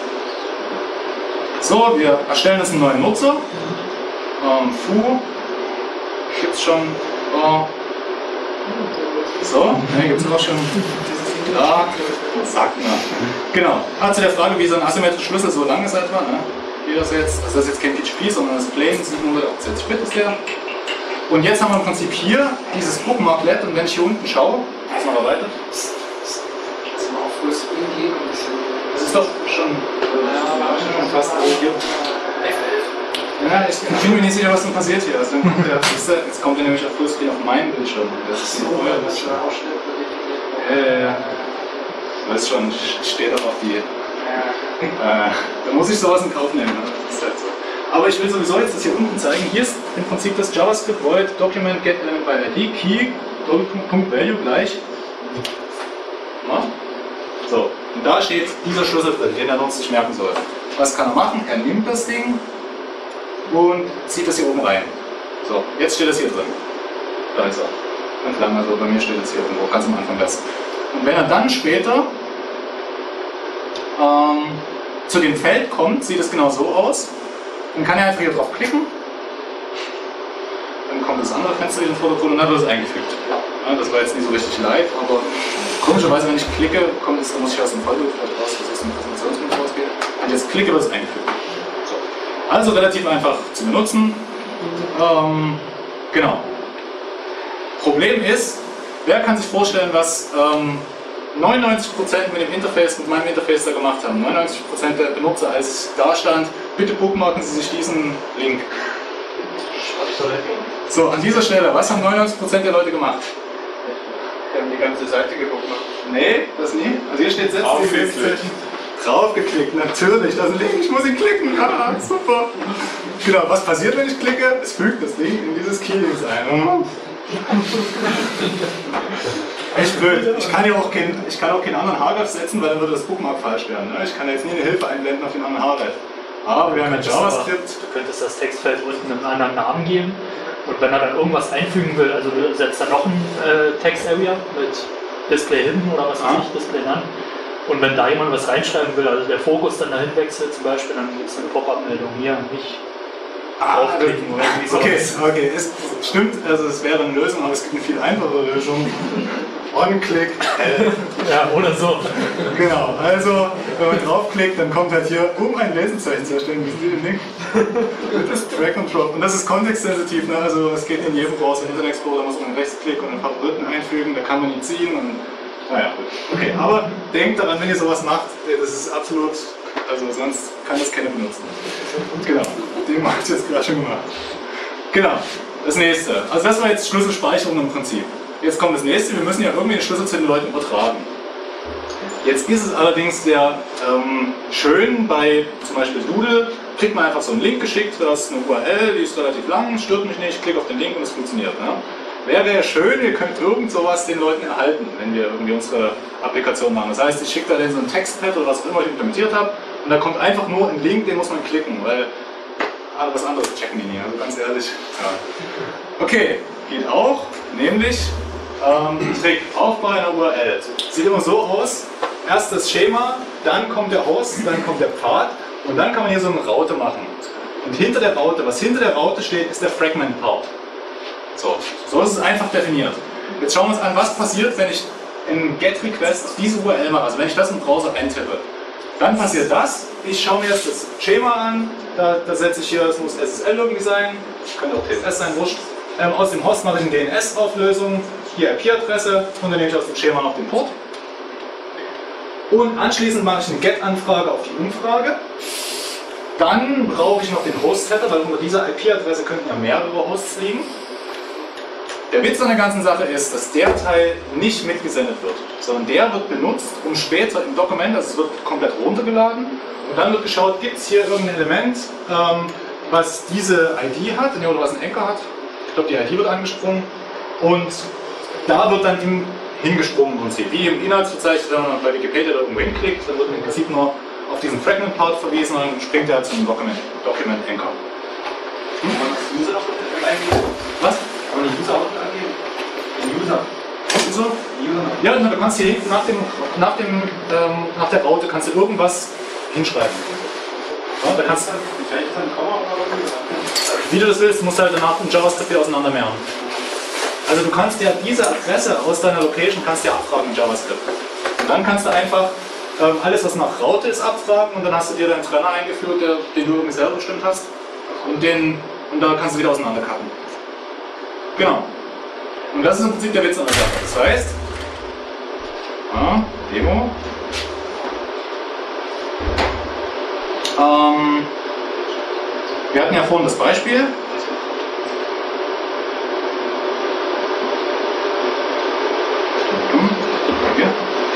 So, wir erstellen jetzt einen neuen Nutzer. Ähm, Fu gibt es schon. Oh. So, ne, gibt es auch schon. Ja, sagt man. Genau. Ah, zu der Frage, wie so ein asymmetrischer Schlüssel so lang ist etwa. Ne? Wie das jetzt, also das ist jetzt kein P H P, sondern das ist plain, siebenhundertachtzig Bit ist der. Und jetzt haben wir im Prinzip hier dieses Bookmarklet und wenn ich hier unten schaue, was noch erweitert? Lass mal auf Full Screen gehen und ein bisschen. Das ist doch schon, ja, schon fast hier. Ja, ich bin mir nicht sicher, was denn passiert hier. Also, dann kommt der, jetzt kommt er nämlich auf Fullscreen auf meinen Bildschirm. Das ist so, ja, das ist schon auch schnell. Ja, ja, du weißt schon, steht doch auf die. Ja. Äh, da muss ich sowas in Kauf nehmen. Ne? Das ist halt so. Aber ich will sowieso jetzt das hier unten zeigen. Hier ist im Prinzip das JavaScript Void Document Get Element by I D Key Doppelpunkt Value gleich. Na? So, und da steht dieser Schlüssel drin, den der Nutzer sich merken soll. Was kann er machen? Er nimmt das Ding und zieht das hier oben rein. So, jetzt steht das hier drin. Da ist er. Entlang, also bei mir steht das hier irgendwo, ganz am Anfang das. Und wenn er dann später ähm, zu dem Feld kommt, sieht es genau so aus. Dann kann er einfach hier drauf klicken. Dann kommt das andere Fenster wieder in den Vordergrund und dann wird es eingefügt. Ja, das war jetzt nicht so richtig live, aber komischerweise, wenn ich klicke, kommt es, da muss ich aus dem Vollbild vielleicht raus, dass ich aus dem Präsentationsbild rausgehe. Wenn ich jetzt klicke, wird es eingefügt. So. Also relativ einfach zu benutzen. Ähm, genau. Problem ist, wer kann sich vorstellen, was ähm, neunundneunzig Prozent mit dem Interface, mit meinem Interface da gemacht haben? neunundneunzig Prozent der Benutzer, als da stand, bitte bookmarken Sie sich diesen Link. So, an dieser Stelle, was haben neunundneunzig Prozent der Leute gemacht? Wir haben die ganze Seite gebookmarkt. Nee, das nie. Also hier steht setzt die Liste. Draufgeklickt, natürlich. Da ist ein Link, ich muss ihn klicken. Ah, super. Genau, was passiert, wenn ich klicke? Es fügt das Link in dieses Keylings ein. Echt blöd. Ich kann ja auch keinen, ich kann auch keinen anderen Href setzen, weil dann würde das Bookmark falsch werden. Ne? Ich kann jetzt nie eine Hilfe einblenden auf den anderen Href. Aber wir haben ja JavaScript. Du könntest das Textfeld unten einen anderen Namen geben und wenn er dann irgendwas einfügen will, also du setzt dann noch ein äh, Text-Area mit Display hinten oder was weiß Ah. ich, Display dann. Und wenn da jemand was reinschreiben will, also der Fokus dann dahin wechselt zum Beispiel, dann gibt es eine Pop-Up-Meldung hier, nicht Ah, draufklicken oder irgendwie sowas. okay, okay, es stimmt, also es wäre eine Lösung, aber es gibt eine viel einfachere Lösung. On-Click, L. Ja, oder so. Genau, also wenn man draufklickt, dann kommt halt hier, um ein Lesezeichen zu erstellen, wie Sie den Link? Das ist Drag and Drop. Und das ist kontextsensitiv, ne? Also es geht in jedem Browser, Internet Explorer, da muss man einen Rechtsklick und einen Favoriten einfügen, da kann man ihn ziehen und naja, gut. Okay, aber denkt daran, wenn ihr sowas macht, das ist absolut, also sonst kann das keiner benutzen. Genau, den habe ich jetzt gerade schon gemacht. Genau, das nächste. Also das war jetzt Schlüsselspeicherung im Prinzip. Jetzt kommt das nächste, wir müssen ja irgendwie den Schlüssel zu den Leuten übertragen. Jetzt ist es allerdings sehr ähm, schön, bei zum Beispiel Doodle kriegt man einfach so einen Link geschickt, da ist eine U R L, die ist relativ lang, stört mich nicht, ich klicke auf den Link und es funktioniert. Ne? Wäre ja schön, ihr könnt irgend sowas den Leuten erhalten, wenn wir irgendwie unsere Applikation machen. Das heißt, ich schicke da dann so ein Textpad oder was auch immer ich implementiert habe und da kommt einfach nur ein Link, den muss man klicken, weil was anderes checken die nie, also ganz ehrlich. Ja. Okay, geht auch, nämlich ähm, Trick, Aufbau einer U R L. Sieht immer so aus, erst das Schema, dann kommt der Host, dann kommt der Pfad und dann kann man hier so eine Raute machen. Und hinter der Raute, was hinter der Raute steht, ist der Fragment-Part. So, so ist es einfach definiert. Jetzt schauen wir uns an, was passiert, wenn ich in GET-Request diese U R L mache, also wenn ich das im Browser eintippe. Dann passiert das, ich schaue mir jetzt das Schema an, da, da setze ich hier, es muss S S L irgendwie sein, könnte auch T S S sein, wurscht. Ähm, aus dem Host mache ich eine D N S-Auflösung, hier I P-Adresse und dann nehme ich aus dem Schema noch den Port. Und anschließend mache ich eine GET-Anfrage auf die Umfrage. Dann brauche ich noch den Host-Header, weil unter dieser I P-Adresse könnten ja mehrere Hosts liegen. Der Witz an der ganzen Sache ist, dass der Teil nicht mitgesendet wird, sondern der wird benutzt, um später im Dokument, also es wird komplett runtergeladen und dann wird geschaut, gibt es hier irgendein Element, ähm, was diese I D hat, oder was ein Anchor hat. Ich glaube, die I D wird angesprungen und da wird dann im hingesprungen im Prinzip. Wie im Inhaltsverzeichnis, wenn man bei Wikipedia da irgendwo hinklickt, dann wird im Prinzip nur auf diesen Fragment-Part verwiesen und dann springt er zum Document, Document Anchor. Hm? Was? Kann man die User auch angeben? Die User. User? Ja, du kannst hier hinten nach, dem, nach, dem, ähm, nach der Raute kannst du irgendwas hinschreiben. Ja, da kannst, wie du das willst, musst du halt danach im JavaScript hier auseinandermehren. Also du kannst ja diese Adresse aus deiner Location kannst ja abfragen im JavaScript. Und dann kannst du einfach ähm, alles, was nach Raute ist, abfragen und dann hast du dir deinen Trenner eingeführt, der, den du irgendwie selber bestimmt hast. Und, den, und da kannst du wieder auseinandercutten. Genau. Und das ist im Prinzip der Witz an der Sache. Das heißt, ah, Demo. Ähm, wir hatten ja vorhin das Beispiel. Hier.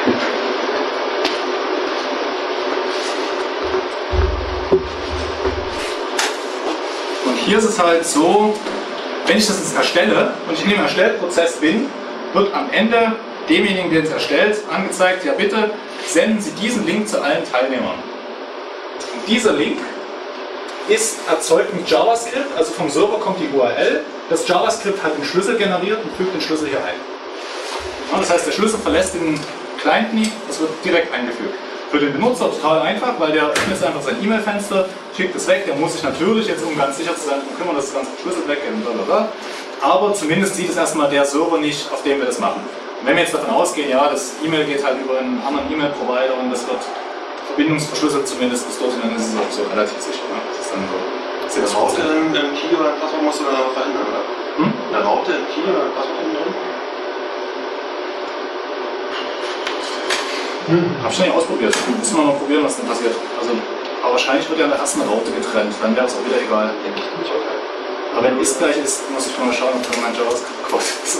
Und hier ist es halt so, wenn ich das jetzt erstelle und ich in dem Erstellprozess bin, wird am Ende demjenigen, der es erstellt, angezeigt, ja bitte senden Sie diesen Link zu allen Teilnehmern. Und dieser Link ist erzeugt mit JavaScript, also vom Server kommt die U R L, das JavaScript hat den Schlüssel generiert und fügt den Schlüssel hier ein. Ja, das heißt, der Schlüssel verlässt den Client nie, das wird direkt eingefügt. Für den Benutzer total einfach, weil der öffnet einfach sein E-Mail-Fenster, schickt es weg, der muss sich natürlich jetzt, um ganz sicher zu sein, darum kümmern, dass das ganze verschlüsselt weg ist, blablabla. Aber zumindest sieht es erstmal der Server nicht, auf dem wir das machen. Und wenn wir jetzt davon ausgehen, ja, das E-Mail geht halt über einen anderen E-Mail-Provider und das wird verbindungsverschlüsselt zumindest bis dorthin, dann ist es auch so relativ sicher. Ne? Das ist dann so Sind das Raute im, im Key oder im Passwort musst du dann noch verändern, oder? Hm? Eine Raute im Key oder im Passwort ändern? Hm. Hab ich noch nicht ausprobiert. Müssen wir mal probieren, was denn passiert. Also, aber wahrscheinlich wird ja in der ersten Raute getrennt, dann wäre es auch wieder egal. Aber wenn ist gleich ist, muss ich mal schauen, ob mein JavaScript-Code ist.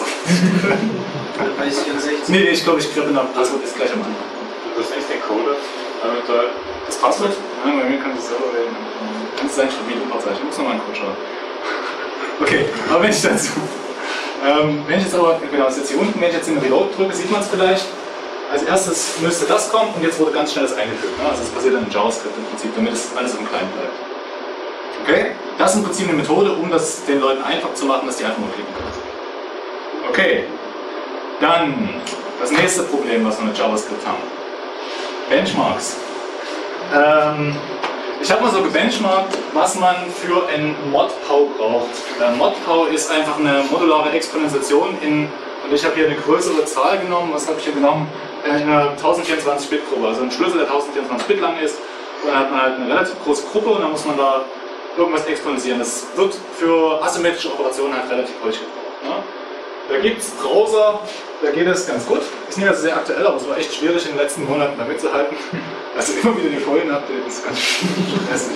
Bei vierundsechzig. Nee, nee, ich glaube, ich krippe nach Passwort ist gleich am Anfang. Das ist nicht den Code, eventuell. Das Passwort? Nein, bei mir kann ich es selber wählen. Kannst du sein stabil Unterzeichen. Ich muss nochmal einen Code schauen. Okay, aber wenn ich dazu. Ähm, wenn ich jetzt aber, genau, das ist jetzt hier unten, wenn ich jetzt den Reload drücke, sieht man es vielleicht. Als erstes müsste das kommen und jetzt wurde ganz schnell das eingefügt. Ne? Also das passiert dann in JavaScript im Prinzip, damit es alles im Kleinen bleibt. Okay? Das ist im Prinzip eine Methode, um das den Leuten einfach zu machen, dass die einfach nur klicken können. Okay. Dann das nächste Problem, was wir mit JavaScript haben. Benchmarks. Ähm, ich habe mal so gebenchmarkt, was man für ein Mod-Pow braucht. Äh, Mod-Pow ist einfach eine modulare Exponentiation in, und ich habe hier eine größere Zahl genommen, was habe ich hier genommen? In einer tausendvierundzwanzig Bit Gruppe, also ein Schlüssel, der tausendvierundzwanzig Bit lang ist. Und dann hat man halt eine relativ große Gruppe und dann muss man da irgendwas exponentieren. Das wird für asymmetrische Operationen halt relativ häufig gebraucht. Ne? Da gibt es Browser, da geht es ganz gut. Ist nicht mehr so sehr aktuell, aber es war echt schwierig in den letzten Monaten da mitzuhalten. Also immer wieder die Folien habt, das ist ganz hässlich.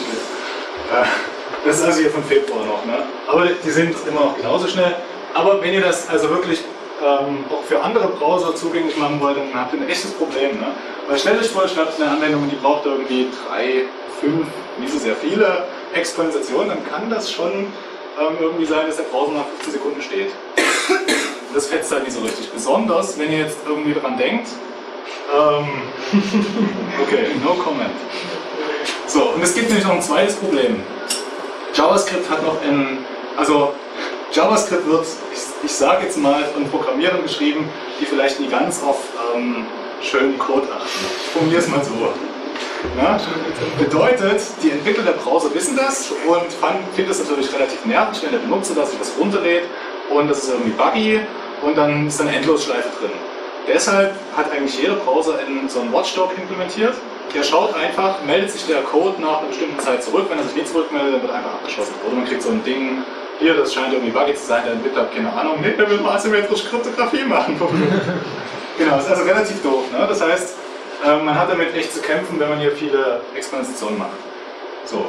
Das ist also hier von Februar noch. Ne? Aber die sind immer noch genauso schnell. Aber wenn ihr das also wirklich ähm, auch für andere Browser zugänglich machen wollt, dann habt ihr ein echtes Problem. Ne? Weil stellt euch vor, statt eine Anwendung, die braucht irgendwie drei, fünf, nicht so sehr viele Exponentiationen, dann kann das schon ähm, irgendwie sein, dass der Browser nach fünfzehn Sekunden steht. Das fetzt halt nicht so richtig. Besonders, wenn ihr jetzt irgendwie dran denkt. Ähm, okay, no comment. So, und es gibt nämlich noch ein zweites Problem. JavaScript hat noch ein, also JavaScript wird, ich, ich sage jetzt mal, von Programmierern geschrieben, die vielleicht nie ganz auf ähm, schönen Code achten. Ich formuliere es mal so. Ja? Bedeutet, die Entwickler der Browser wissen das und finden es natürlich relativ nervig, wenn der Benutzer da sich was runterlädt und das ist irgendwie buggy und dann ist eine Endlosschleife drin. Deshalb hat eigentlich jeder Browser in so einen Watchdog implementiert. Der schaut einfach, meldet sich der Code nach einer bestimmten Zeit zurück. Wenn er sich nicht zurückmeldet, dann wird einfach abgeschlossen. Oder man kriegt so ein Ding, hier, das scheint irgendwie buggy zu sein, der Entwickler hat keine Ahnung, nee, der will mal asymmetrische Kryptographie machen. Genau, das ist also relativ doof. Ne? Das heißt, man hat damit echt zu kämpfen, wenn man hier viele Exponentiationen macht. So.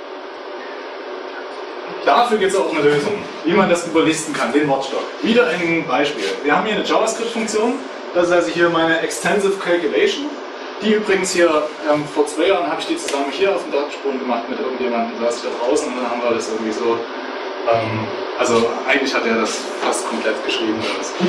Dafür gibt es auch eine Lösung, wie man das überlisten kann, den Watchdog. Wieder ein Beispiel. Wir haben hier eine JavaScript-Funktion, das ist also hier meine Extensive Calculation. Die übrigens hier, ähm, vor zwei Jahren habe ich die zusammen hier auf dem Datensprung gemacht mit irgendjemandem, da saß ich da draußen und dann haben wir das irgendwie so, ähm, also eigentlich hat er das fast komplett geschrieben.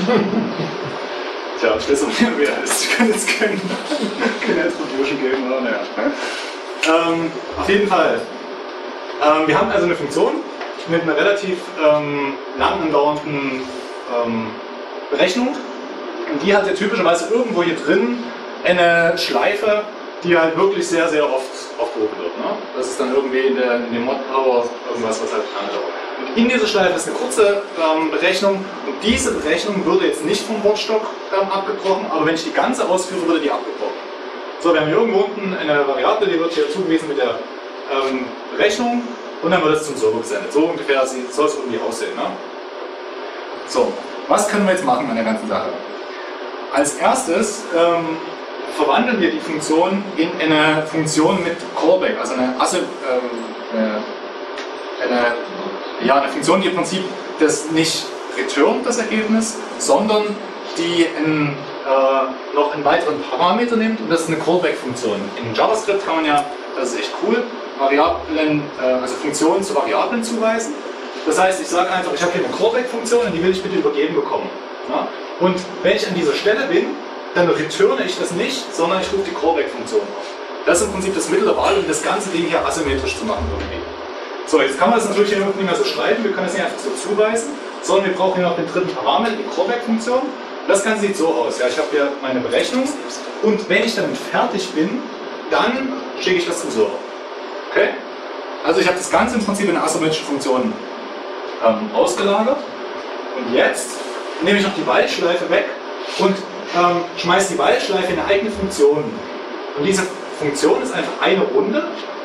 Tja, ich weiß auch nicht, wer er ist. Ich kann jetzt keine, keine Attribution geben, aber naja. Ähm, auf jeden Fall. Ähm, wir haben also eine Funktion mit einer relativ ähm, lang andauernden ähm, Berechnung. Und die hat ja typischerweise irgendwo hier drin eine Schleife, die halt wirklich sehr, sehr oft aufgerufen wird. Ne? Das ist dann irgendwie in, der, in dem Mod-Power irgendwas, was halt lange dauert. Und in dieser Schleife ist eine kurze ähm, Berechnung und diese Berechnung würde jetzt nicht vom Watchdog ähm, abgebrochen, aber wenn ich die ganze ausführe, würde die abgebrochen. So, wir haben hier irgendwo unten eine Variable, die wird hier zugewiesen mit der ähm, Berechnung und dann wird es zum Server gesendet. So ungefähr soll es irgendwie aussehen. Ne? So, was können wir jetzt machen an der ganzen Sache? Als erstes ähm, verwandeln wir die Funktion in eine Funktion mit Callback, also eine, Asse, ähm, eine, ja, eine Funktion, die im Prinzip das nicht returnt, das Ergebnis, sondern die in, äh, noch einen weiteren Parameter nimmt und das ist eine Callback-Funktion. In JavaScript kann man ja, das ist echt cool, Variablen, äh, also Funktionen zu Variablen zuweisen. Das heißt, ich sage einfach, ich habe hier eine Callback-Funktion und die will ich bitte übergeben bekommen. Ja? Und wenn ich an dieser Stelle bin, dann returne ich das nicht, sondern ich rufe die Callback-Funktion auf. Das ist im Prinzip das Mittel der Wahl, um das ganze Ding hier asymmetrisch zu machen irgendwie. So, jetzt kann man das natürlich hier nicht mehr so schreiben, wir können das nicht einfach so zuweisen, sondern wir brauchen hier noch den dritten Parameter, die Callback-Funktion. Das Ganze sieht so aus, ja, ich habe hier meine Berechnung und wenn ich damit fertig bin, dann schicke ich das zum Server. Okay? Also ich habe das Ganze im Prinzip in eine asymmetrische Funktion ähm, ausgelagert und jetzt nehme ich noch die While-Schleife weg und ähm, schmeiße die While-Schleife in eine eigene Funktion. Und diese Funktion ist einfach eine Runde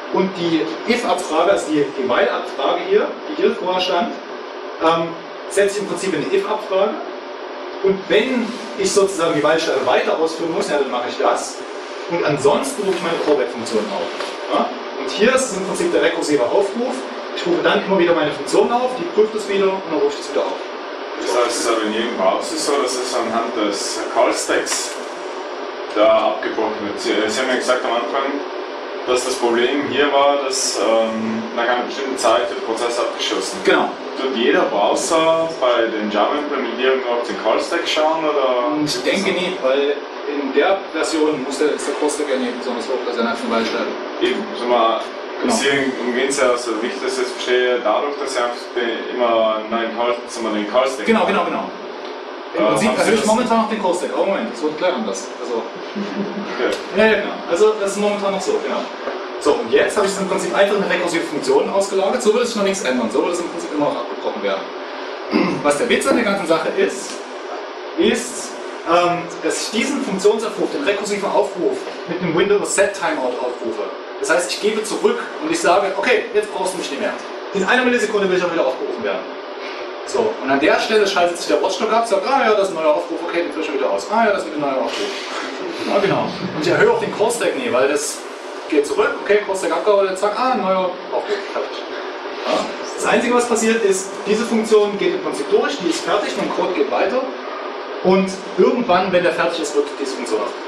und die if-Abfrage, also die, die while-Abfrage hier, die hier vorher stand, ähm, setze ich im Prinzip in eine if-Abfrage. Und wenn ich sozusagen die While-Stelle weiter ausführen muss, ja, dann mache ich das. Und ansonsten rufe ich meine Callback-Funktion auf. Ja? Und hier ist es im Prinzip der rekursive Aufruf. Ich rufe dann immer wieder meine Funktion auf, die prüft es wieder und dann rufe ich es wieder auf. Das heißt, es ist aber in jedem Browser so, dass es anhand des Call-Stacks da abgebrochen wird. Sie, Sie haben ja gesagt am Anfang, dass das Problem hier war, dass ähm, nach einer bestimmten Zeit der Prozess abgeschossen wird. Genau. Tut jeder Browser bei den Java-Implementierungen auf den Call-Stack schauen? Oder Ich denke nicht, weil in der Version muss der, ist der Call-Stack ja nicht besonders hoch, dass er einfach While-Stelle. eben, so mal, Genau. deswegen umgehen Sie ja, so wie ich das jetzt verstehe, dadurch, dass Sie einfach den, immer einen neuen Call, so den Call-Stack Genau, machen. genau, genau. Im Äh, Prinzip haben Sie erhöhe ich das- momentan noch den Call-Stack. Oh Moment, das wird gleich anders. Also, Okay. ja, ja, genau. Also das ist momentan noch so, genau. So, und jetzt habe ich es im Prinzip einfach in eine rekursive Funktion ausgelagert. So würde sich noch nichts ändern. So würde es im Prinzip immer noch abgebrochen werden. Was der Witz an der ganzen Sache ist, ist, ähm, dass ich diesen Funktionsaufruf, den rekursiven Aufruf, mit einem Windows Set Timeout aufrufe. Das heißt, ich gebe zurück und ich sage, okay, jetzt brauchst du mich nicht mehr. In einer Millisekunde will ich auch wieder aufgerufen werden. So, und an der Stelle schaltet sich der Watchdog ab, sagt, ah ja, das ist ein neuer Aufruf, okay, den führe ich wieder aus. Ah ja, das ist ein neuer Aufruf. Ja, genau. Und ich erhöhe auch den Callstack nie, weil das geht zurück, okay, Callstack abgearbeitet, zack, ah, ein neuer Aufruf, fertig. Ja. Das Einzige, was passiert ist, diese Funktion geht im Prinzip durch, die ist fertig, mein Code geht weiter und irgendwann, wenn der fertig ist, wird diese Funktion aufgeführt.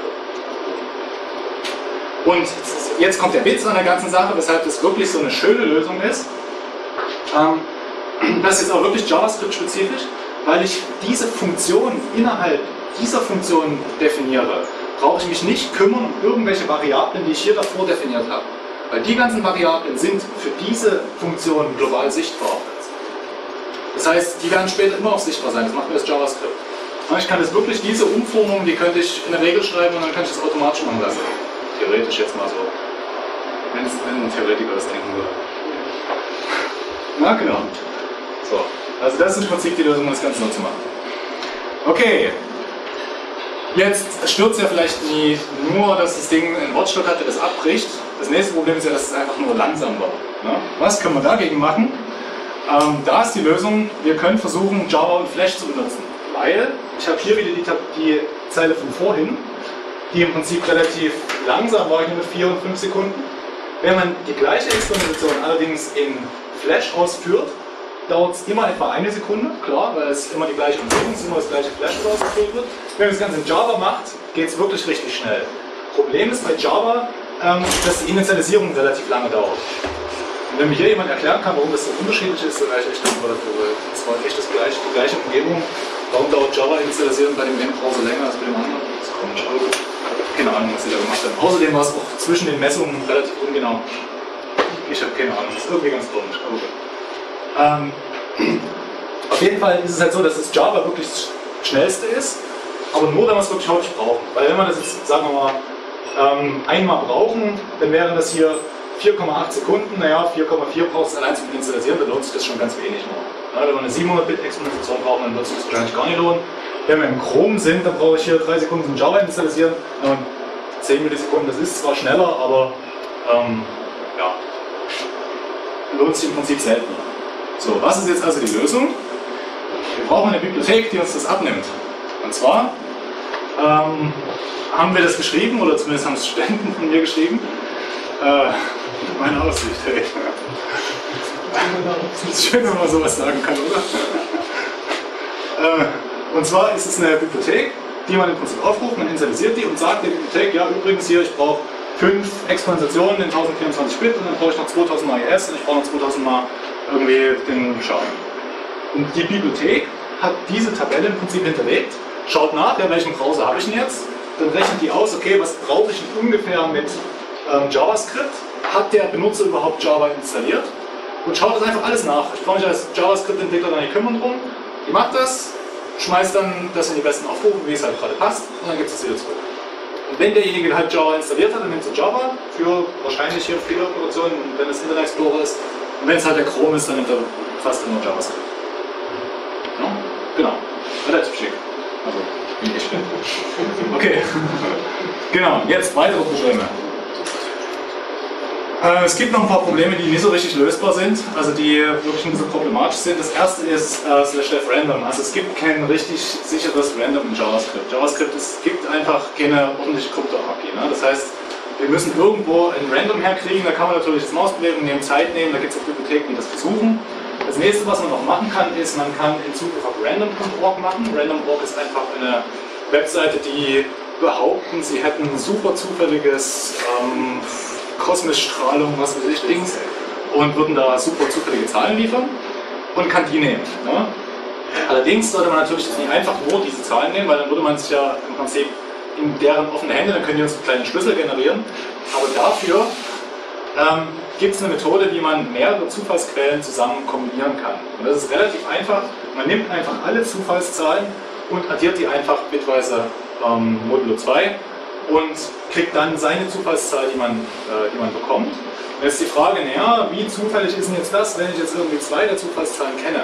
Und jetzt kommt der Witz an der ganzen Sache, weshalb das wirklich so eine schöne Lösung ist. Ähm, das ist jetzt auch wirklich JavaScript-spezifisch, weil ich diese Funktion innerhalb dieser Funktion definiere, brauche ich mich nicht kümmern um irgendwelche Variablen, die ich hier davor definiert habe. Weil die ganzen Variablen sind für diese Funktion global sichtbar. Das heißt, die werden später immer noch sichtbar sein, das macht mir das JavaScript. Ich kann das wirklich, diese Umformung, die könnte ich in der Regel schreiben und dann kann ich das automatisch machen lassen. Theoretisch jetzt mal so. Wenn es wenn ein Theoretiker das denken würde. Na genau. So. Also das ist im Prinzip die Lösung, um das Ganze noch zu machen. Okay. Jetzt stört es ja vielleicht nie nur, dass das Ding einen Watchdog hat, der das abbricht. Das nächste Problem ist ja, dass es einfach nur langsam war. Ne? Was können wir dagegen machen? Ähm, da ist die Lösung, wir können versuchen, Java und Flash zu benutzen. Weil, ich habe hier wieder die, die Zeile von vorhin, die im Prinzip relativ langsam war, hier mit vier und fünf Sekunden. Wenn man die gleiche Instrumentation allerdings in Flash ausführt, dauert es immer etwa eine Sekunde, klar, weil es immer die gleiche Umgebung ist, immer das gleiche Flash ausgeführt wird. Wenn man das Ganze in Java macht, geht es wirklich richtig schnell. Problem ist bei Java, ähm, dass die Initialisierung relativ lange dauert. Und wenn mir hier jemand erklären kann, warum das so unterschiedlich ist, dann wäre ich echt dankbar dafür, weil das war echt das gleiche, die gleiche Umgebung. Warum dauert Java initialisieren bei dem einen Browser länger als bei dem anderen? Das ist komisch, aber gut. Keine Ahnung, was sie da gemacht haben. Außerdem war es auch zwischen den Messungen relativ ungenau. Ich habe keine Ahnung, das ist irgendwie ganz komisch, aber gut. Ähm, auf jeden Fall ist es halt so, dass das Java wirklich das schnellste ist, aber nur, wenn wir es wirklich häufig brauchen. Weil wenn wir das jetzt, sagen wir mal, ähm, einmal brauchen, dann wären das hier vier Komma acht Sekunden, naja, vier Komma vier braucht es allein zum Initialisieren, dann lohnt sich das schon ganz wenig noch. Ja, wenn wir eine siebenhundert Bit Exponentation brauchen, dann wird sich das wahrscheinlich gar nicht lohnen. Wenn wir im Chrome sind, dann brauche ich hier drei Sekunden zum Java initialisieren und zehn Millisekunden, das ist zwar schneller, aber ähm, ja, lohnt sich im Prinzip seltener. So, was ist jetzt also die Lösung? Wir brauchen eine Bibliothek, die uns das abnimmt. Und zwar ähm, haben wir das geschrieben, oder zumindest haben es Studenten von mir geschrieben. Äh, meine Aussicht, hey. Das ist schön, wenn man sowas sagen kann, oder? äh, und zwar ist es eine Bibliothek, die man im Prinzip aufruft, man initialisiert die und sagt der Bibliothek, ja übrigens hier, ich brauche fünf Exponentiationen in tausendvierundzwanzig Bit und dann brauche ich noch zweitausend mal I S und ich brauche noch zweitausend mal irgendwie den Schaden. Und die Bibliothek hat diese Tabelle im Prinzip hinterlegt, schaut nach, ja, welchen Browser habe ich denn jetzt, dann rechnet die aus, okay, was brauche ich denn ungefähr mit ähm, JavaScript, hat der Benutzer überhaupt Java installiert und schaut das einfach alles nach. Ich brauche mich als JavaScript-Entwickler da nicht kümmern drum, die macht das, schmeißt dann das in die besten Aufrufe, wie es halt gerade passt und dann gibt es das wieder zurück. Und wenn derjenige halt Java installiert hat, dann nimmt er Java für wahrscheinlich hier viele Operationen, wenn es Internet Explorer ist. Und wenn es halt der Chrome ist, dann nimmt er fast immer JavaScript. Ja? Genau. Relativ schick. Also, wie ich finde. Okay. Genau, jetzt weitere Probleme. Äh, es gibt noch ein paar Probleme, die nicht so richtig lösbar sind, also die wirklich ein bisschen problematisch sind. Das erste ist äh, slash f random, also es gibt kein richtig sicheres Random in JavaScript. JavaScript, es gibt einfach keine ordentliche Krypto-A P I. Ne? Das heißt, wir müssen irgendwo ein Random herkriegen, da kann man natürlich das Mausbewegen nehmen, Zeit nehmen, da gibt es auch Bibliotheken, die das versuchen. Das nächste, was man noch machen kann, ist, man kann in Zugriff auf random punkt org machen. random punkt org ist einfach eine Webseite, die behaupten, sie hätten super zufälliges ähm, Kosmisstrahlung, was weiß ich, Dings, und würden da super zufällige Zahlen liefern und kann die nehmen. Ne? Allerdings sollte man natürlich nicht einfach nur diese Zahlen nehmen, weil dann würde man sich ja im Prinzip in deren offene Hände, dann können die uns einen kleinen Schlüssel generieren. Aber dafür ähm, gibt es eine Methode, wie man mehrere Zufallsquellen zusammen kombinieren kann. Und das ist relativ einfach. Man nimmt einfach alle Zufallszahlen und addiert die einfach bitweise ähm, modulo zwei und kriegt dann seine Zufallszahl, die man, äh, die man bekommt. Und jetzt ist die Frage, naja, wie zufällig ist denn jetzt das, wenn ich jetzt irgendwie zwei der Zufallszahlen kenne?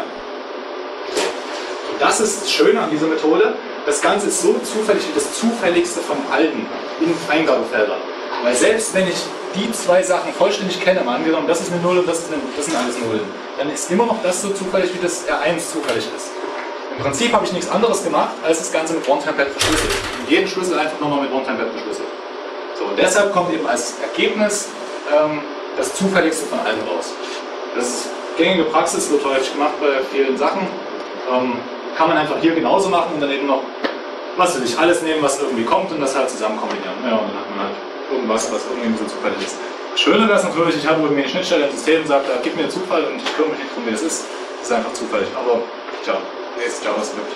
Und das ist das Schöne an dieser Methode. Das Ganze ist so zufällig wie das Zufälligste von allen in Eingabefeldern. Weil selbst wenn ich die zwei Sachen vollständig kenne, mal angenommen, das ist eine Null und das, ist eine, das sind alles Nullen, dann ist immer noch das so zufällig, wie das R eins zufällig ist. Im Prinzip habe ich nichts anderes gemacht, als das Ganze mit One-Time-Pad verschlüsselt. Und jeden Schlüssel einfach nochmal mit One-Time-Pad verschlüsselt. So, und deshalb kommt eben als Ergebnis ähm, das Zufälligste von allen raus. Das ist gängige Praxis, wird häufig gemacht bei vielen Sachen. Ähm, kann man einfach hier genauso machen und dann eben noch, was will ich, alles nehmen, was irgendwie kommt und das halt zusammen kombinieren. Ja, und dann hat man halt irgendwas, was irgendwie ein bisschen zufällig ist. Das Schöne wäre es natürlich, ich habe irgendwie eine Schnittstelle im System und sage, gib mir einen Zufall und ich kümmere mich nicht drum, wie das ist. Das ist einfach zufällig. Aber, tja, nee, ist JavaScript.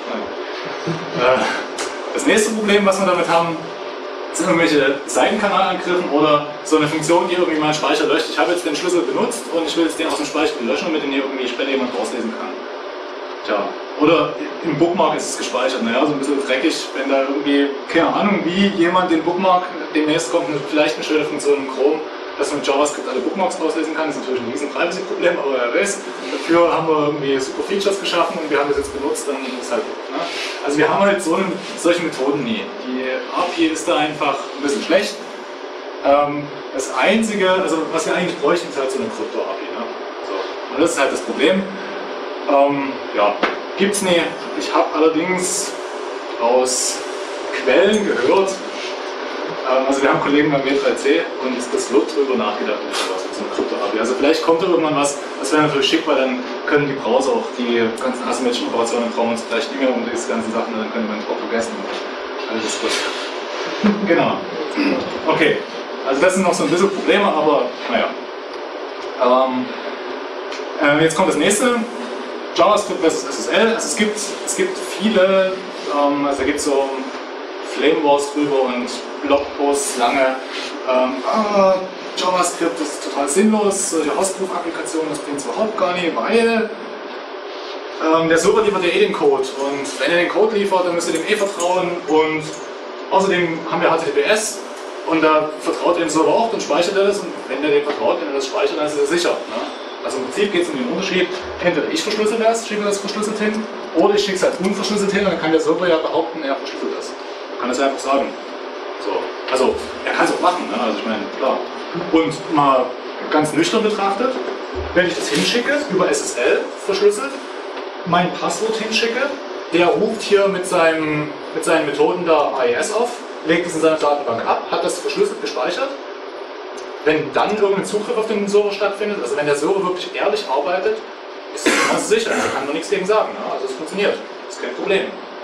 Äh, das nächste Problem, was wir damit haben, sind irgendwelche Seitenkanalangriffen oder so eine Funktion, die irgendwie meinen Speicher löscht. Ich habe jetzt den Schlüssel benutzt und ich will jetzt den aus dem Speicher löschen, damit den hier irgendwie später jemand rauslesen kann. Tja, oder im Bookmark ist es gespeichert. Naja, so ein bisschen dreckig, wenn da irgendwie, keine Ahnung, wie jemand den Bookmark, demnächst kommt eine, vielleicht eine schöne Funktion im Chrome, dass man mit JavaScript alle Bookmarks auslesen kann. Das ist natürlich ein riesen Privacy-Problem, aber wer weiß. Dafür haben wir irgendwie super Features geschaffen und wir haben das jetzt benutzt, dann ist es halt gut. Ne? Also wir haben halt so eine, solche Methoden nie. Die A P I ist da einfach ein bisschen schlecht. Ähm, das Einzige, also was wir eigentlich bräuchten, ist halt so eine Krypto-A P I. Ne? So. Und das ist halt das Problem. Ähm, ja, gibt's nie. Ich habe allerdings aus Quellen gehört, ähm, also wir haben Kollegen beim W drei C und das wird drüber nachgedacht, was mit so einer Krypto-A P I. Also vielleicht kommt da irgendwann was, das wäre natürlich schick, weil dann können die Browser auch die ganzen asymmetrischen Operationen brauchen uns vielleicht nicht mehr um diese ganzen Sachen, dann können wir nicht auch vergessen. Also das ist gut. Genau. Okay, also das sind noch so ein bisschen Probleme, aber naja. Ähm, äh, jetzt kommt das nächste. JavaScript versus S S L. Also es gibt, es gibt viele, ähm, also da gibt es so Flame Wars drüber und Blogposts lange. Ähm, ah, JavaScript ist total sinnlos, solche Hostproof-Applikationen, das bringt es überhaupt gar nicht, weil ähm, der Server liefert ja eh den Code und wenn er den Code liefert, dann müsst ihr dem eh vertrauen und außerdem haben wir H T T P S und da vertraut er dem Server auch, dann speichert er das und wenn er dem vertraut, wenn er das speichert, dann ist er sicher. Ne? Also im Prinzip geht es um den Unterschied, entweder ich verschlüssel das, schicke das verschlüsselt hin, oder ich schicke es halt unverschlüsselt hin und dann kann der Server ja behaupten, er verschlüsselt das. Man kann das ja einfach sagen. So. Also, er kann es auch machen, ne? Also ich meine, klar. Und mal ganz nüchtern betrachtet, wenn ich das hinschicke, über S S L verschlüsselt, mein Passwort hinschicke, der ruft hier mit, seinem, mit seinen Methoden da A E S auf, legt es in seine Datenbank ab, hat das verschlüsselt gespeichert. Wenn dann irgendein Zugriff auf den Server stattfindet, also wenn der Server wirklich ehrlich arbeitet, ist das ganz sicher, da kann man nichts gegen sagen. Ne? Also es funktioniert, das ist kein Problem.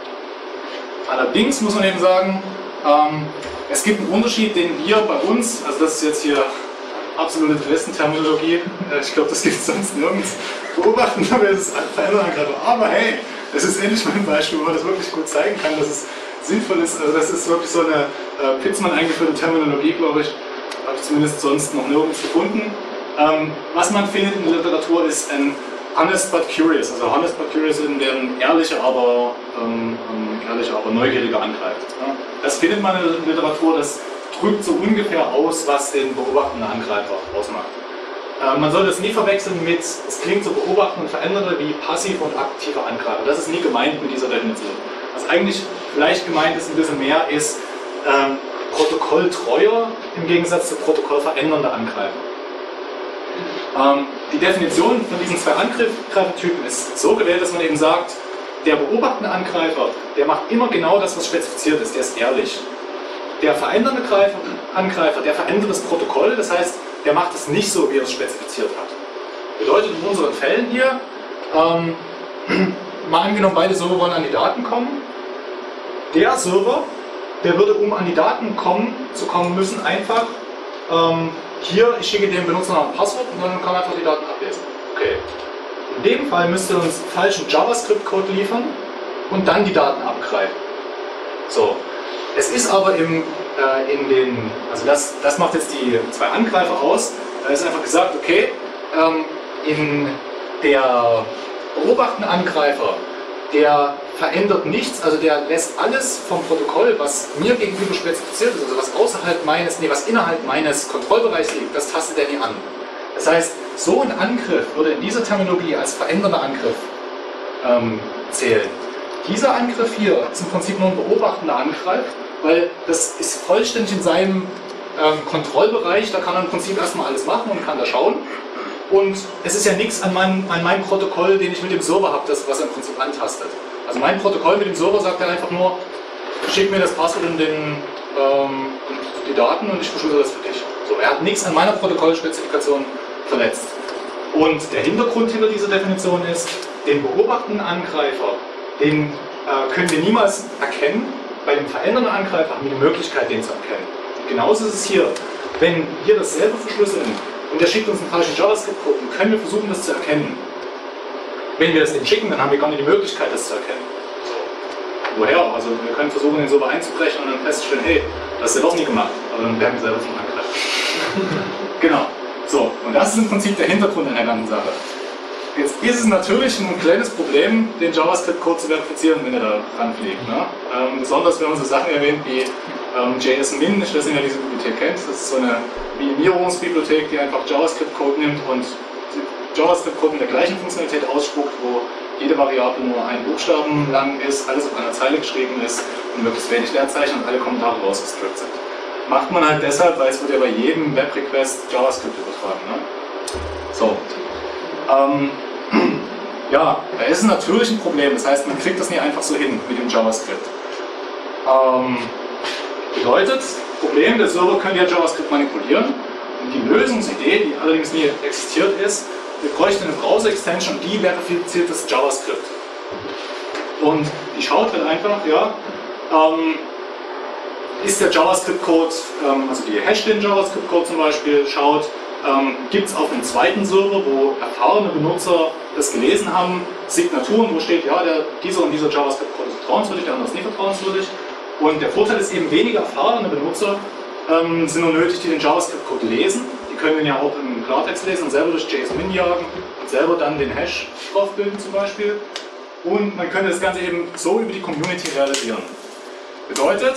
Allerdings muss man eben sagen, ähm, es gibt einen Unterschied, den wir bei uns, also das ist jetzt hier absolute Dresden-Terminologie, ich glaube, das gibt es sonst nirgends, beobachten, aber es ist verändern gerade. Aber hey, das ist endlich mal ein Beispiel, wo man das wirklich gut zeigen kann, dass es sinnvoll ist. Also das ist wirklich so eine äh, Pitzmann eingeführte Terminologie, glaube ich. Habe ich zumindest sonst noch nirgends gefunden. Ähm, was man findet in der Literatur ist ein honest but curious. Also honest but curious in dem ehrliche, aber, ähm, ehrliche, aber neugierige angreift. Ja. Das findet man in der Literatur, das drückt so ungefähr aus, was den beobachtenden Angreifer ausmacht. Äh, man soll das nie verwechseln mit, es klingt so beobachten und verändere wie passiv und aktiver Angreifer. Das ist nie gemeint mit dieser Definition. Was eigentlich vielleicht gemeint ist, ein bisschen mehr, ist ähm, protokolltreuer im Gegensatz zu protokollverändernder Angreifer. Ähm, die Definition von diesen zwei Angreifertypen ist so gewählt, dass man eben sagt, der beobachtende Angreifer, der macht immer genau das, was spezifiziert ist, der ist ehrlich. Der verändernde Greifer, Angreifer, der verändert das Protokoll, das heißt, der macht es nicht so, wie er es spezifiziert hat. Bedeutet in unseren Fällen hier, ähm, mal angenommen, beide Server wollen an die Daten kommen, der Server, der würde, um an die Daten kommen, zu kommen müssen, einfach ähm, hier, ich schicke dem Benutzer noch ein Passwort und dann kann er einfach die Daten ablesen. Okay. In dem Fall müsste er uns falschen JavaScript-Code liefern und dann die Daten abgreifen. So. Es ist aber im, äh, in den, also das, das macht jetzt die zwei Angreifer aus, da ist einfach gesagt, okay, ähm, in der beobachtende Angreifer, der verändert nichts, also der lässt alles vom Protokoll, was mir gegenüber spezifiziert ist, also was außerhalb meines, nee, was innerhalb meines Kontrollbereichs liegt, das tastet er nie an. Das heißt, so ein Angriff würde in dieser Terminologie als verändernder Angriff ähm, zählen. Dieser Angriff hier ist im Prinzip nur ein beobachtender Angriff, weil das ist vollständig in seinem ähm, Kontrollbereich, da kann er im Prinzip erstmal alles machen und kann da schauen. Und es ist ja nichts an meinem, an meinem Protokoll, den ich mit dem Server habe, das, was er im Prinzip antastet. Also mein Protokoll mit dem Server sagt dann einfach nur, schick mir das Passwort und, den, ähm, und die Daten und ich verschlüssele das für dich. So, er hat nichts an meiner Protokollspezifikation verletzt. Und der Hintergrund hinter dieser Definition ist, den beobachtenden Angreifer, den äh, können wir niemals erkennen. Bei dem verändernden Angreifer haben wir die Möglichkeit, den zu erkennen. Und genauso ist es hier. Wenn wir das selber verschlüsseln und er schickt uns einen falschen JavaScript-Code, dann können wir versuchen, das zu erkennen. Wenn wir das dem schicken, dann haben wir gar nicht die Möglichkeit, das zu erkennen. So. Woher? Also wir können versuchen, den Server einzubrechen und dann feststellen, hey, das ist ja doch nie gemacht. Aber dann werden wir selber zum Angreifer. Genau. So, und das ist im Prinzip der Hintergrund an der ganzen Sache. Jetzt ist es natürlich ein kleines Problem, den JavaScript-Code zu verifizieren, wenn er da ranfliegt. Ne? Ähm, besonders wenn man so Sachen erwähnt wie ähm, J S Min, ich weiß nicht, wer diese Bibliothek kennt. Das ist so eine Minimierungsbibliothek, die einfach JavaScript-Code nimmt und JavaScript-Code mit der gleichen Funktionalität ausspuckt, wo jede Variable nur ein Buchstaben lang ist, alles auf einer Zeile geschrieben ist und möglichst wenig Leerzeichen und alle Kommentare rausgestrippt sind. Macht man halt deshalb, weil es wird ja bei jedem Web-Request JavaScript übertragen. Ne? So. Ähm, ja, da ist es natürlich ein Problem, das heißt, man kriegt das nicht einfach so hin mit dem JavaScript. Ähm, bedeutet, Problem, der Server könnte ja JavaScript manipulieren und die Lösungsidee, die allerdings nie existiert ist, wir bräuchten eine Browser-Extension, die verifiziert das JavaScript. Und die schaut halt einfach, ja, ähm, ist der JavaScript-Code, ähm, also die hasht den JavaScript-Code zum Beispiel, schaut, ähm, gibt es auf einem zweiten Server, wo erfahrene Benutzer das gelesen haben, Signaturen, wo steht, ja, der, dieser und dieser JavaScript-Code ist vertrauenswürdig, der andere ist nicht vertrauenswürdig. Und der Vorteil ist eben, weniger erfahrene Benutzer ähm, sind nur nötig, die den JavaScript-Code lesen. Die können den ja auch im Klartext lesen und selber durch J S Min jagen und selber dann den Hash drauf bilden zum Beispiel. Und man könnte das Ganze eben so über die Community realisieren. Bedeutet,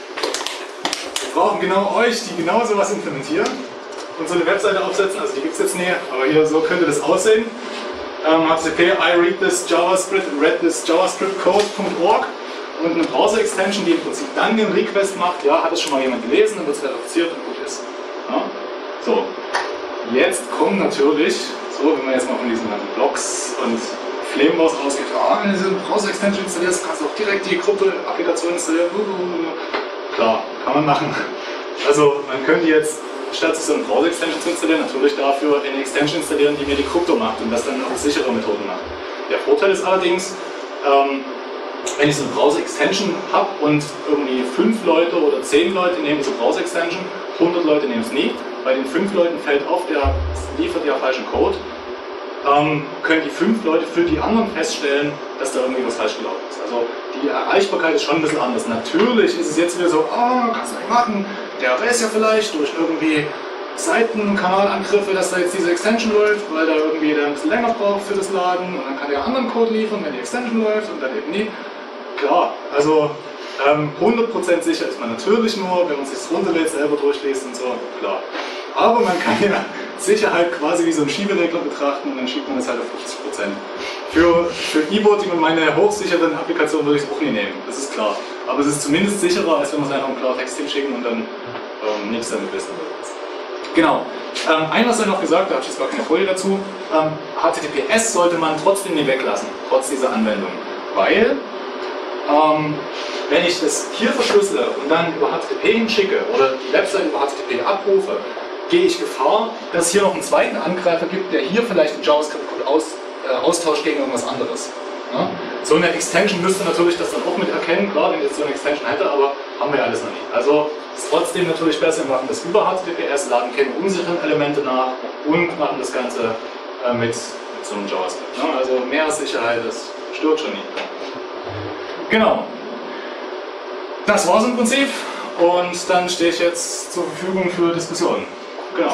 wir brauchen genau euch, die genau sowas implementieren und so eine Webseite aufsetzen, also die gibt es jetzt nicht, aber hier so könnte das aussehen. Ähm, habt ihr okay, I read this JavaScript, read this JavaScript code.org und eine Browser-Extension, die im Prinzip dann den Request macht, ja, hat es schon mal jemand gelesen, dann wird es verifiziert und gut ist. Ja? So, jetzt kommt natürlich, so, wenn man jetzt mal von diesen ganzen Blogs und Flamewars ausgeht, ah, wenn du eine Browser-Extension installierst, kannst du auch direkt die Gruppe-Applikation installieren. Klar, kann man machen. Also, man könnte jetzt, statt sich so eine Browser-Extension zu installieren, natürlich dafür eine Extension installieren, die mir die Krypto macht und das dann auch sichere Methoden macht. Der Vorteil ist allerdings, ähm, wenn ich so eine Browser-Extension habe und irgendwie fünf Leute oder zehn Leute nehmen diese Browser-Extension, hundert Leute nehmen es nie, bei den fünf Leuten fällt auf, der liefert ja falschen Code, ähm, können die fünf Leute für die anderen feststellen, dass da irgendwie was falsch gelaufen ist. Also die Erreichbarkeit ist schon ein bisschen anders. Natürlich ist es jetzt wieder so, ah, oh, kannst du nicht machen, der weiß ja vielleicht durch irgendwie Seitenkanalangriffe, dass da jetzt diese Extension läuft, weil da irgendwie der ein bisschen länger braucht für das Laden und dann kann der anderen Code liefern, wenn die Extension läuft und dann eben nie. Klar, also ähm, hundert Prozent sicher ist man natürlich nur, wenn man sich das runterlädt, selber durchliest und so, klar. Aber man kann ja Sicherheit quasi wie so einen Schieberegler betrachten und dann schiebt man das halt auf fünfzig Prozent. Für, für E-Voting und meine hochsicheren Applikationen würde ich es auch nie nehmen, das ist klar. Aber es ist zumindest sicherer, als wenn man es einfach im Klartext hinschicken und dann ähm, nichts damit wissen würde. Genau. Ähm, ein, was er noch gesagt hat, da habe ich jetzt gar keine Folie dazu, ähm, H T T P S sollte man trotzdem nicht weglassen, trotz dieser Anwendung. Weil, ähm, wenn ich das hier verschlüssele und dann über H T T P hinschicke oder die Website über H T T P abrufe, gehe ich Gefahr, dass es hier noch einen zweiten Angreifer gibt, der hier vielleicht den JavaScript-Code aus, äh, austauscht gegen irgendwas anderes. Ja? So eine Extension müsste natürlich das dann auch mit erkennen, klar, wenn ich jetzt so eine Extension hätte, aber haben wir alles noch nicht. Also ist trotzdem natürlich besser, wir machen das über H T T P S, laden keine unsicheren Elemente nach und machen das Ganze äh, mit, mit so einem JavaScript. Ne? Also mehr Sicherheit, das stört schon nicht. Genau. Das war's im Prinzip und dann stehe ich jetzt zur Verfügung für Diskussionen. Genau.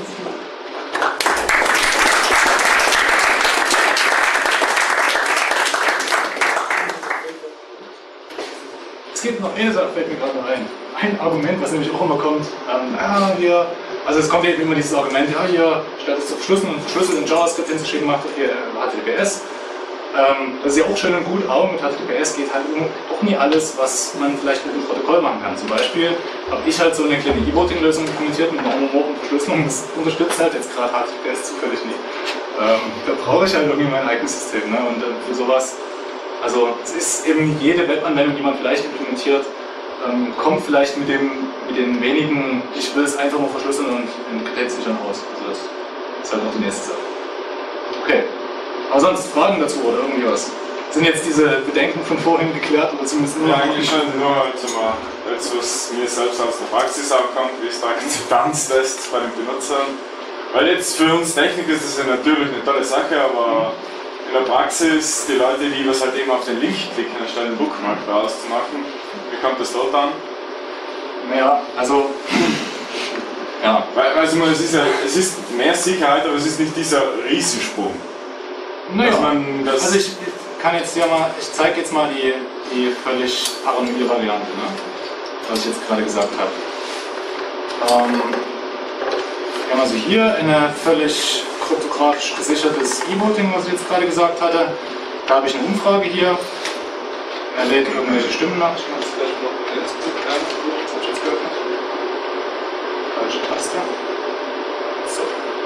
Es gibt noch eine Sache, fällt mir gerade noch ein. Ein Argument, was nämlich auch immer kommt. Ähm, ja, hier, also es kommt eben immer dieses Argument, ja, hier, statt es zu verschlüsseln und verschlüsselt in JavaScript hinzuschicken, macht ihr hier H T T P S. Ähm, das ist ja auch schön und gut, aber mit H T T P S geht halt auch nie alles, was man vielleicht mit einem Protokoll machen kann. Zum Beispiel habe ich halt so eine kleine E-Voting-Lösung implementiert mit einer homomorphen Verschlüsselung. Das unterstützt halt jetzt gerade H T T P S zufällig nicht. Ähm, da brauche ich halt irgendwie mein eigenes System. Ne? Und äh, für sowas, also es ist eben jede Webanwendung, die man vielleicht implementiert, ähm, kommt vielleicht mit, dem, mit den wenigen, ich will es einfach nur verschlüsseln und in Kadenzichern aus. Also das ist halt noch die nächste Sache. Okay. Aber sonst Fragen dazu oder irgendwie was? Sind jetzt diese Bedenken von vorhin geklärt oder zumindest nur? Ja, eigentlich schon nur mal, als was mir selbst aus der Praxis aufkommt, wie ist der Akzeptanztest bei den Benutzern. Weil jetzt für uns Techniker ist das ja natürlich eine tolle Sache, aber in der Praxis, die Leute, die was halt eben auf den Link klicken, anstatt den Bookmark da auszumachen, wie kommt das dort an? Naja, also. Ja. Weil, also es ist ja, es ist mehr Sicherheit, aber es ist nicht dieser Riesensprung. Naja, man das also ich kann jetzt ja mal, ich zeige jetzt mal die, die völlig paranoide Variante, ne? Was ich jetzt gerade gesagt habe. Ähm, wir haben also hier eine völlig kryptografisch gesichertes E-Voting, was ich jetzt gerade gesagt hatte. Da habe ich eine Umfrage hier. Er lädt irgendwelche Stimmen nach. Ich mache das gleich noch mit der das habe ich jetzt geöffnet. Falsche Taste. So.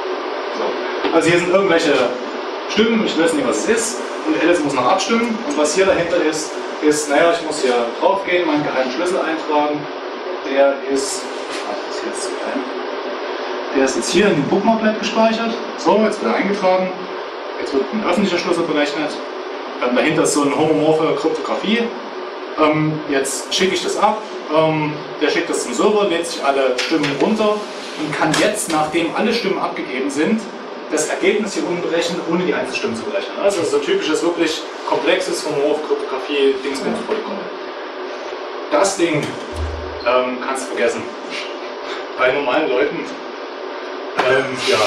So. Also hier sind irgendwelche Stimmen, ich weiß nicht, was es ist, und Alice muss noch abstimmen. Und was hier dahinter ist, ist, naja, ich muss hier drauf gehen, meinen geheimen Schlüssel eintragen. Der ist, ach, das ist jetzt zu klein. Der ist jetzt hier in dem Bookmarklet gespeichert. So, jetzt wird er eingetragen. Jetzt wird ein öffentlicher Schlüssel berechnet. Ähm, dahinter ist so eine homomorphe Kryptographie. Ähm, jetzt schicke ich das ab. Ähm, der schickt das zum Server, lädt sich alle Stimmen runter und kann jetzt, nachdem alle Stimmen abgegeben sind, das Ergebnis hier unten berechnen, ohne die Einzelstimmen zu berechnen. Also das ist so ein typisches, wirklich komplexes Homomorph-Kryptographie-Dingsbums-Protokoll. Das Ding ähm, kannst du vergessen. Bei normalen Leuten, ähm, ja,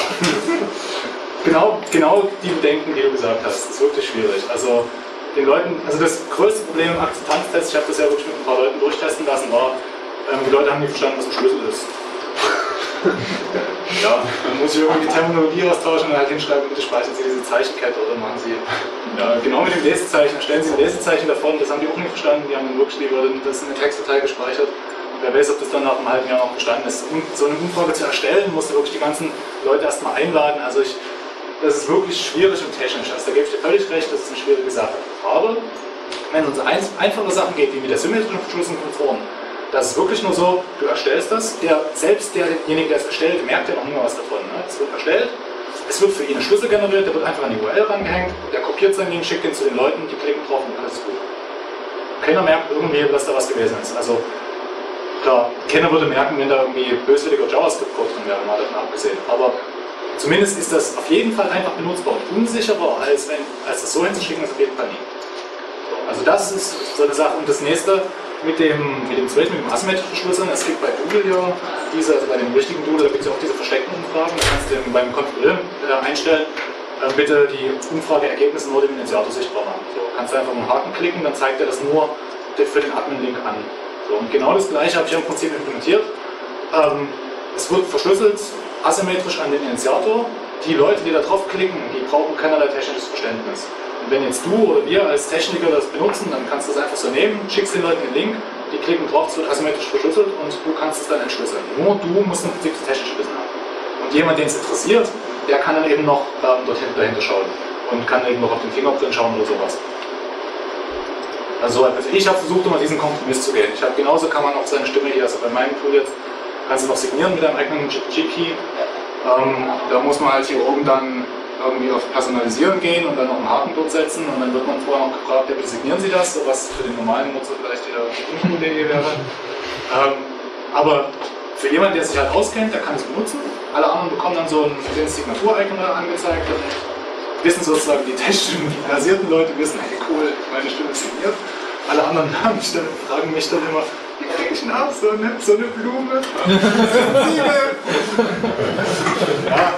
genau, genau die Bedenken, die du gesagt hast, ist wirklich schwierig. Also den Leuten, also das größte Problem im Akzeptanztest, ich habe das ja wirklich mit ein paar Leuten durchtesten lassen, war, ähm, die Leute haben nicht verstanden, was ein Schlüssel ist. Ja, dann muss ich irgendwie die Terminologie austauschen und halt hinschreiben, bitte speichern Sie diese Zeichenkette oder machen Sie, ja, genau mit dem Lesezeichen, stellen Sie ein Lesezeichen davon, das haben die auch nicht verstanden, die haben dann wirklich lieber das in eine Textdatei gespeichert. Wer weiß, ob das dann nach einem halben Jahr noch bestanden ist. Um so eine Umfrage zu erstellen, musst du wirklich die ganzen Leute erstmal einladen. Also ich, das ist wirklich schwierig und technisch. Also da gebe ich dir völlig recht, das ist eine schwierige Sache. Aber wenn es um so einfache Sachen geht, wie mit der symmetrischen Verschlüsselung von vorn, das ist wirklich nur so, du erstellst das, der, selbst derjenige, der es erstellt, merkt ja noch nicht mal was davon. Ne? Es wird erstellt, es wird für ihn ein Schlüssel generiert, der wird einfach an die U R L rangehängt, der kopiert seinen Link, schickt ihn zu den Leuten, die klicken drauf und alles ist gut. Keiner merkt irgendwie, dass da was gewesen ist. Also klar, keiner würde merken, wenn da irgendwie böswilliger JavaScript-Code drin wäre, mal davon abgesehen. Aber zumindest ist das auf jeden Fall einfach benutzbar und unsicherer, als, wenn, als das so hinzuschicken, ist auf jeden Fall nie. Also das ist so eine Sache. Und das nächste mit dem, mit dem zweiten, mit dem asymmetrischen Schlüsseln, es gibt bei Doodle ja diese, also bei dem richtigen Doodle, da gibt es ja auch diese versteckten Umfragen, da kannst du beim Konfigurieren äh, einstellen, äh, bitte die Umfrageergebnisse nur dem Initiator sichtbar machen. So, kannst du einfach einen Haken klicken, dann zeigt er das nur für den Admin-Link an. So, und genau das gleiche habe ich im Prinzip implementiert. Ähm, es wird verschlüsselt, asymmetrisch an den Initiator. Die Leute, die da draufklicken, die brauchen keinerlei technisches Verständnis. Und wenn jetzt du oder wir als Techniker das benutzen, dann kannst du das einfach so nehmen, schickst den Leuten den Link, die klicken drauf, es wird asymmetrisch verschlüsselt und du kannst es dann entschlüsseln. Nur du musst im Prinzip das technische Wissen haben. Und jemand, den es interessiert, der kann dann eben noch ähm, dort dahinter schauen und kann eben noch auf den Fingerprint schauen oder sowas. Also, also ich habe versucht, immer diesen Kompromiss zu gehen. Ich habe genauso kann man auch seine Stimme hier, also bei meinem Tool jetzt, kannst du noch signieren mit deinem eigenen G-Key. Ähm, da muss man halt hier oben dann irgendwie auf Personalisieren gehen und dann noch einen Haken dort setzen und dann wird man vorher noch gefragt, ja, bitte signieren Sie das, so was für den normalen Nutzer vielleicht wieder nicht eine gute Idee wäre. Ähm, aber für jemanden, der sich halt auskennt, der kann es benutzen. Alle anderen bekommen dann so ein Signatur-Icon angezeigt und wissen sozusagen, die Teststimmen, die versierten Leute wissen, hey cool, meine Stimme ist signiert. Alle anderen haben mich dann, fragen mich dann immer, wie kriege ich denn ab, so eine, so eine Blume? Ja.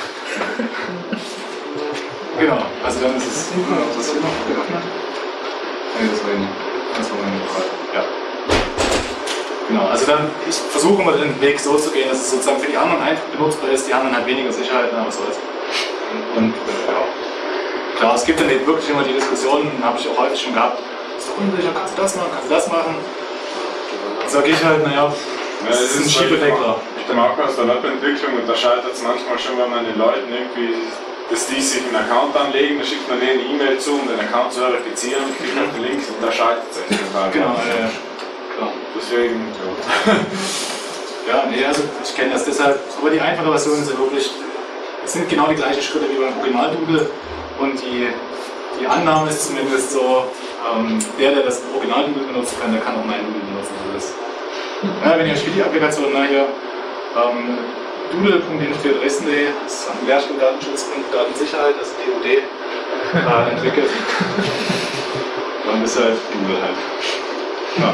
Genau, also dann ist es. Was hier noch geöffnet? Nee, das war eben. Das war meine Frage. Ja. Genau, also dann, ich versuche immer den Weg so zu gehen, dass es sozusagen für die anderen einfach benutzbar ist, die haben dann halt weniger Sicherheit, aber so ist. Und ja. Klar, es gibt dann eben wirklich immer die Diskussionen, habe ich auch häufig schon gehabt, ist doch unsicher, kannst du das machen, kannst du das machen? Dann sage ich halt, naja, das ist ein Schiebedeckel. Ich mag aus der Webentwicklung unterscheidet es manchmal schon, wenn man den Leuten irgendwie, dass die sich einen Account anlegen, dann schickt man denen eine E-Mail zu, um den Account zu verifizieren, klickt auf den Link und da scheitert es echt total. Genau, ja, ja. Klar. Deswegen, ja. Ja, nee, also ich kenne das deshalb, aber die einfache Version sind wirklich, es sind genau die gleichen Schritte wie beim Original-Doodle und die, die Annahme ist zumindest so, ähm, der, der das Original-Doodle benutzen kann, der kann auch mein Doodle benutzen. Also das, ja, wenn ihr euch für die Applikation na, hier ähm, doodle punkt industrial dresden punkt de, das ist an Lehrstuhl Datenschutz und Datensicherheit, das ist D O D, äh, entwickelt. Dann ist halt Doodle halt. Ja.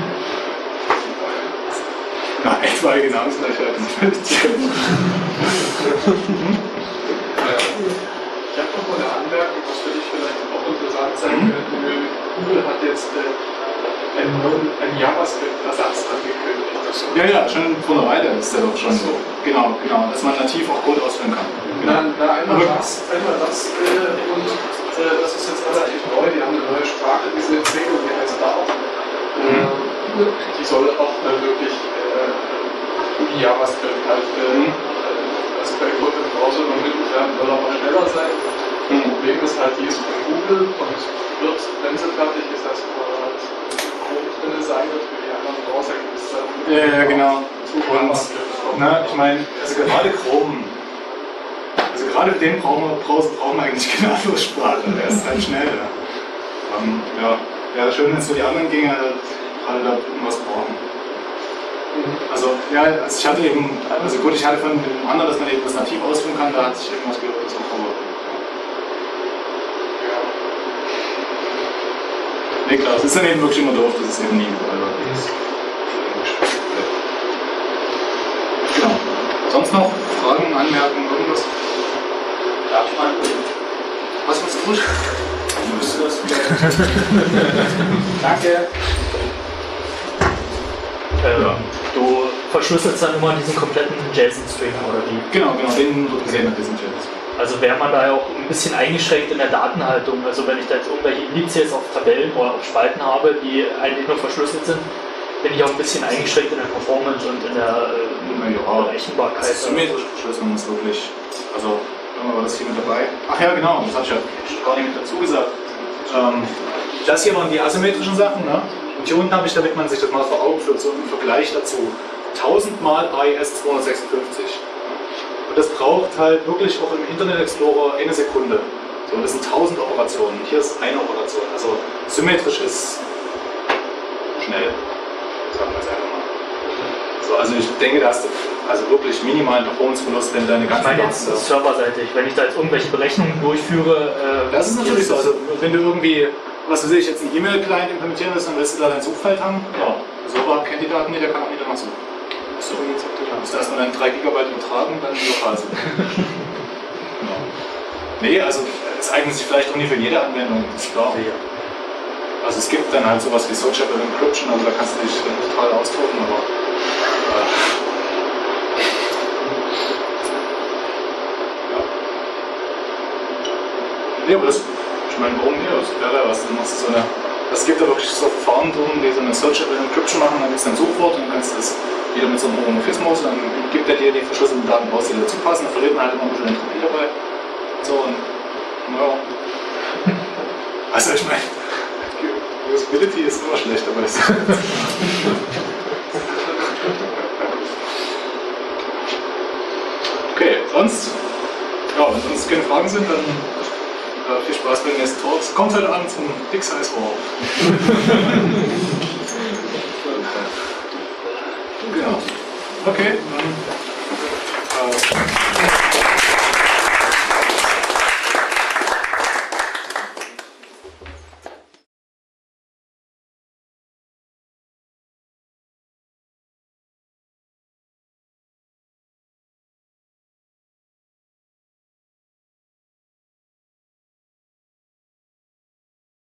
Na, etwaige Namensgleichheit ist nicht völlig Ich habe noch mal eine Anmerkung, was für dich vielleicht auch interessant sein könnte. Google hat jetzt äh, einen neuen einen JavaScript-Ersatz angekündigt. Ja, ja, schon vor einer Weile ist der doch schon so. Genau, genau, dass man nativ auch Code ausführen kann. Genau. Na, na, einmal das, einmal das äh, und äh, das ist jetzt relativ neu. Die haben eine neue Sprache, die sie entwickeln, die heißt Dart. Mhm. Die soll auch äh, wirklich äh, wie JavaScript halt äh, als Quellcode im Browser übermittelt werden, soll aber schneller sein. Das Problem ist halt, die ist von Google und wird, wenn sie fertig ist, erstmal halt Chrome drin sein und für die anderen Browser gibt es dann. Ja, ja, genau. Und, na, ich meine, also gerade Chrome, also gerade für den brauchen wir, brauchen wir eigentlich keine andere Sprache, der ist halt schnell. Ja, um, ja. Ja, schön, wenn es für die anderen ginge, alle da irgendwas brauchen. Also, ja, also ich hatte eben, also gut, ich hatte von dem anderen, dass man eben das nativ ausführen kann, da hatte ich irgendwas gehört, das auch aber. Ja. Nee, klar, es ist dann eben wirklich immer doof, dass es eben nie überall ist. Genau. Sonst noch Fragen, Anmerkungen, irgendwas? Darf ich mal? Was willst du? Du bist das. Danke. Äh, du verschlüsselst dann immer diesen kompletten JSON-String oder wie? Genau, genau, den wird gesehen mit diesem JSON-String. Also wäre man da ja auch ein bisschen eingeschränkt in der Datenhaltung. Also wenn ich da jetzt irgendwelche Indizes auf Tabellen oder auf Spalten habe, die eigentlich nur verschlüsselt sind, bin ich auch ein bisschen eingeschränkt in der Performance und in der äh, ja, Berechenbarkeit. Also symmetrische Verschlüsselung ist wirklich, also war das hier mit dabei. Ach ja, genau, das hatte ich ja gar nicht mit dazu gesagt. Ähm, das hier waren die asymmetrischen Sachen, ne? Und hier unten habe ich, damit man sich das mal vor Augen führt, so einen Vergleich dazu. tausend mal A E S zweihundertsechsundfünfzig. Und das braucht halt wirklich auch im Internet Explorer eine Sekunde. So, das sind tausend Operationen. Hier ist eine Operation. Also symmetrisch ist schnell. Sagen wir es einfach mal. So, also ich denke, da hast du also wirklich minimalen Performanceverlust, wenn deine ganzen Ich meine jetzt serverseitig, wenn ich da jetzt irgendwelche Berechnungen durchführe. Äh, das ist natürlich so. Also wenn du irgendwie, was weiß ich, jetzt einen E-Mail-Client implementieren willst, dann willst du da dein Suchfeld haben. Ja. Der Server kennt die Daten nicht, der kann auch nicht danach suchen. So, dann musst du erstmal deine drei Gigabyte übertragen, dann lokal suchen. Genau. Nee, also es eignet sich vielleicht auch nicht für jede Anwendung, das ist klar. Also es gibt dann halt sowas wie Searchable Encryption, also da kannst du dich total austoben, aber äh, nee, aber das, ich meine, warum nicht? Das wäre ja was, dann machst du so eine, es gibt da wirklich so Verfahren drin, die so eine Searchable Encryption machen, dann gibt es ein Suchwort und dann kannst du das wieder mit so einem Homomorphismus, dann gibt er dir die verschlüsselten Daten raus, die dazu passen, dann verliert man halt immer ein bisschen Entropie dabei. So, und naja. Also ich meine, Usability ist immer schlecht, aber es okay, sonst, ja, wenn sonst keine Fragen sind, dann äh, viel Spaß bei den nächsten Talks. Kommt heute Abend zum Big Size War. Genau. Okay, dann. Äh,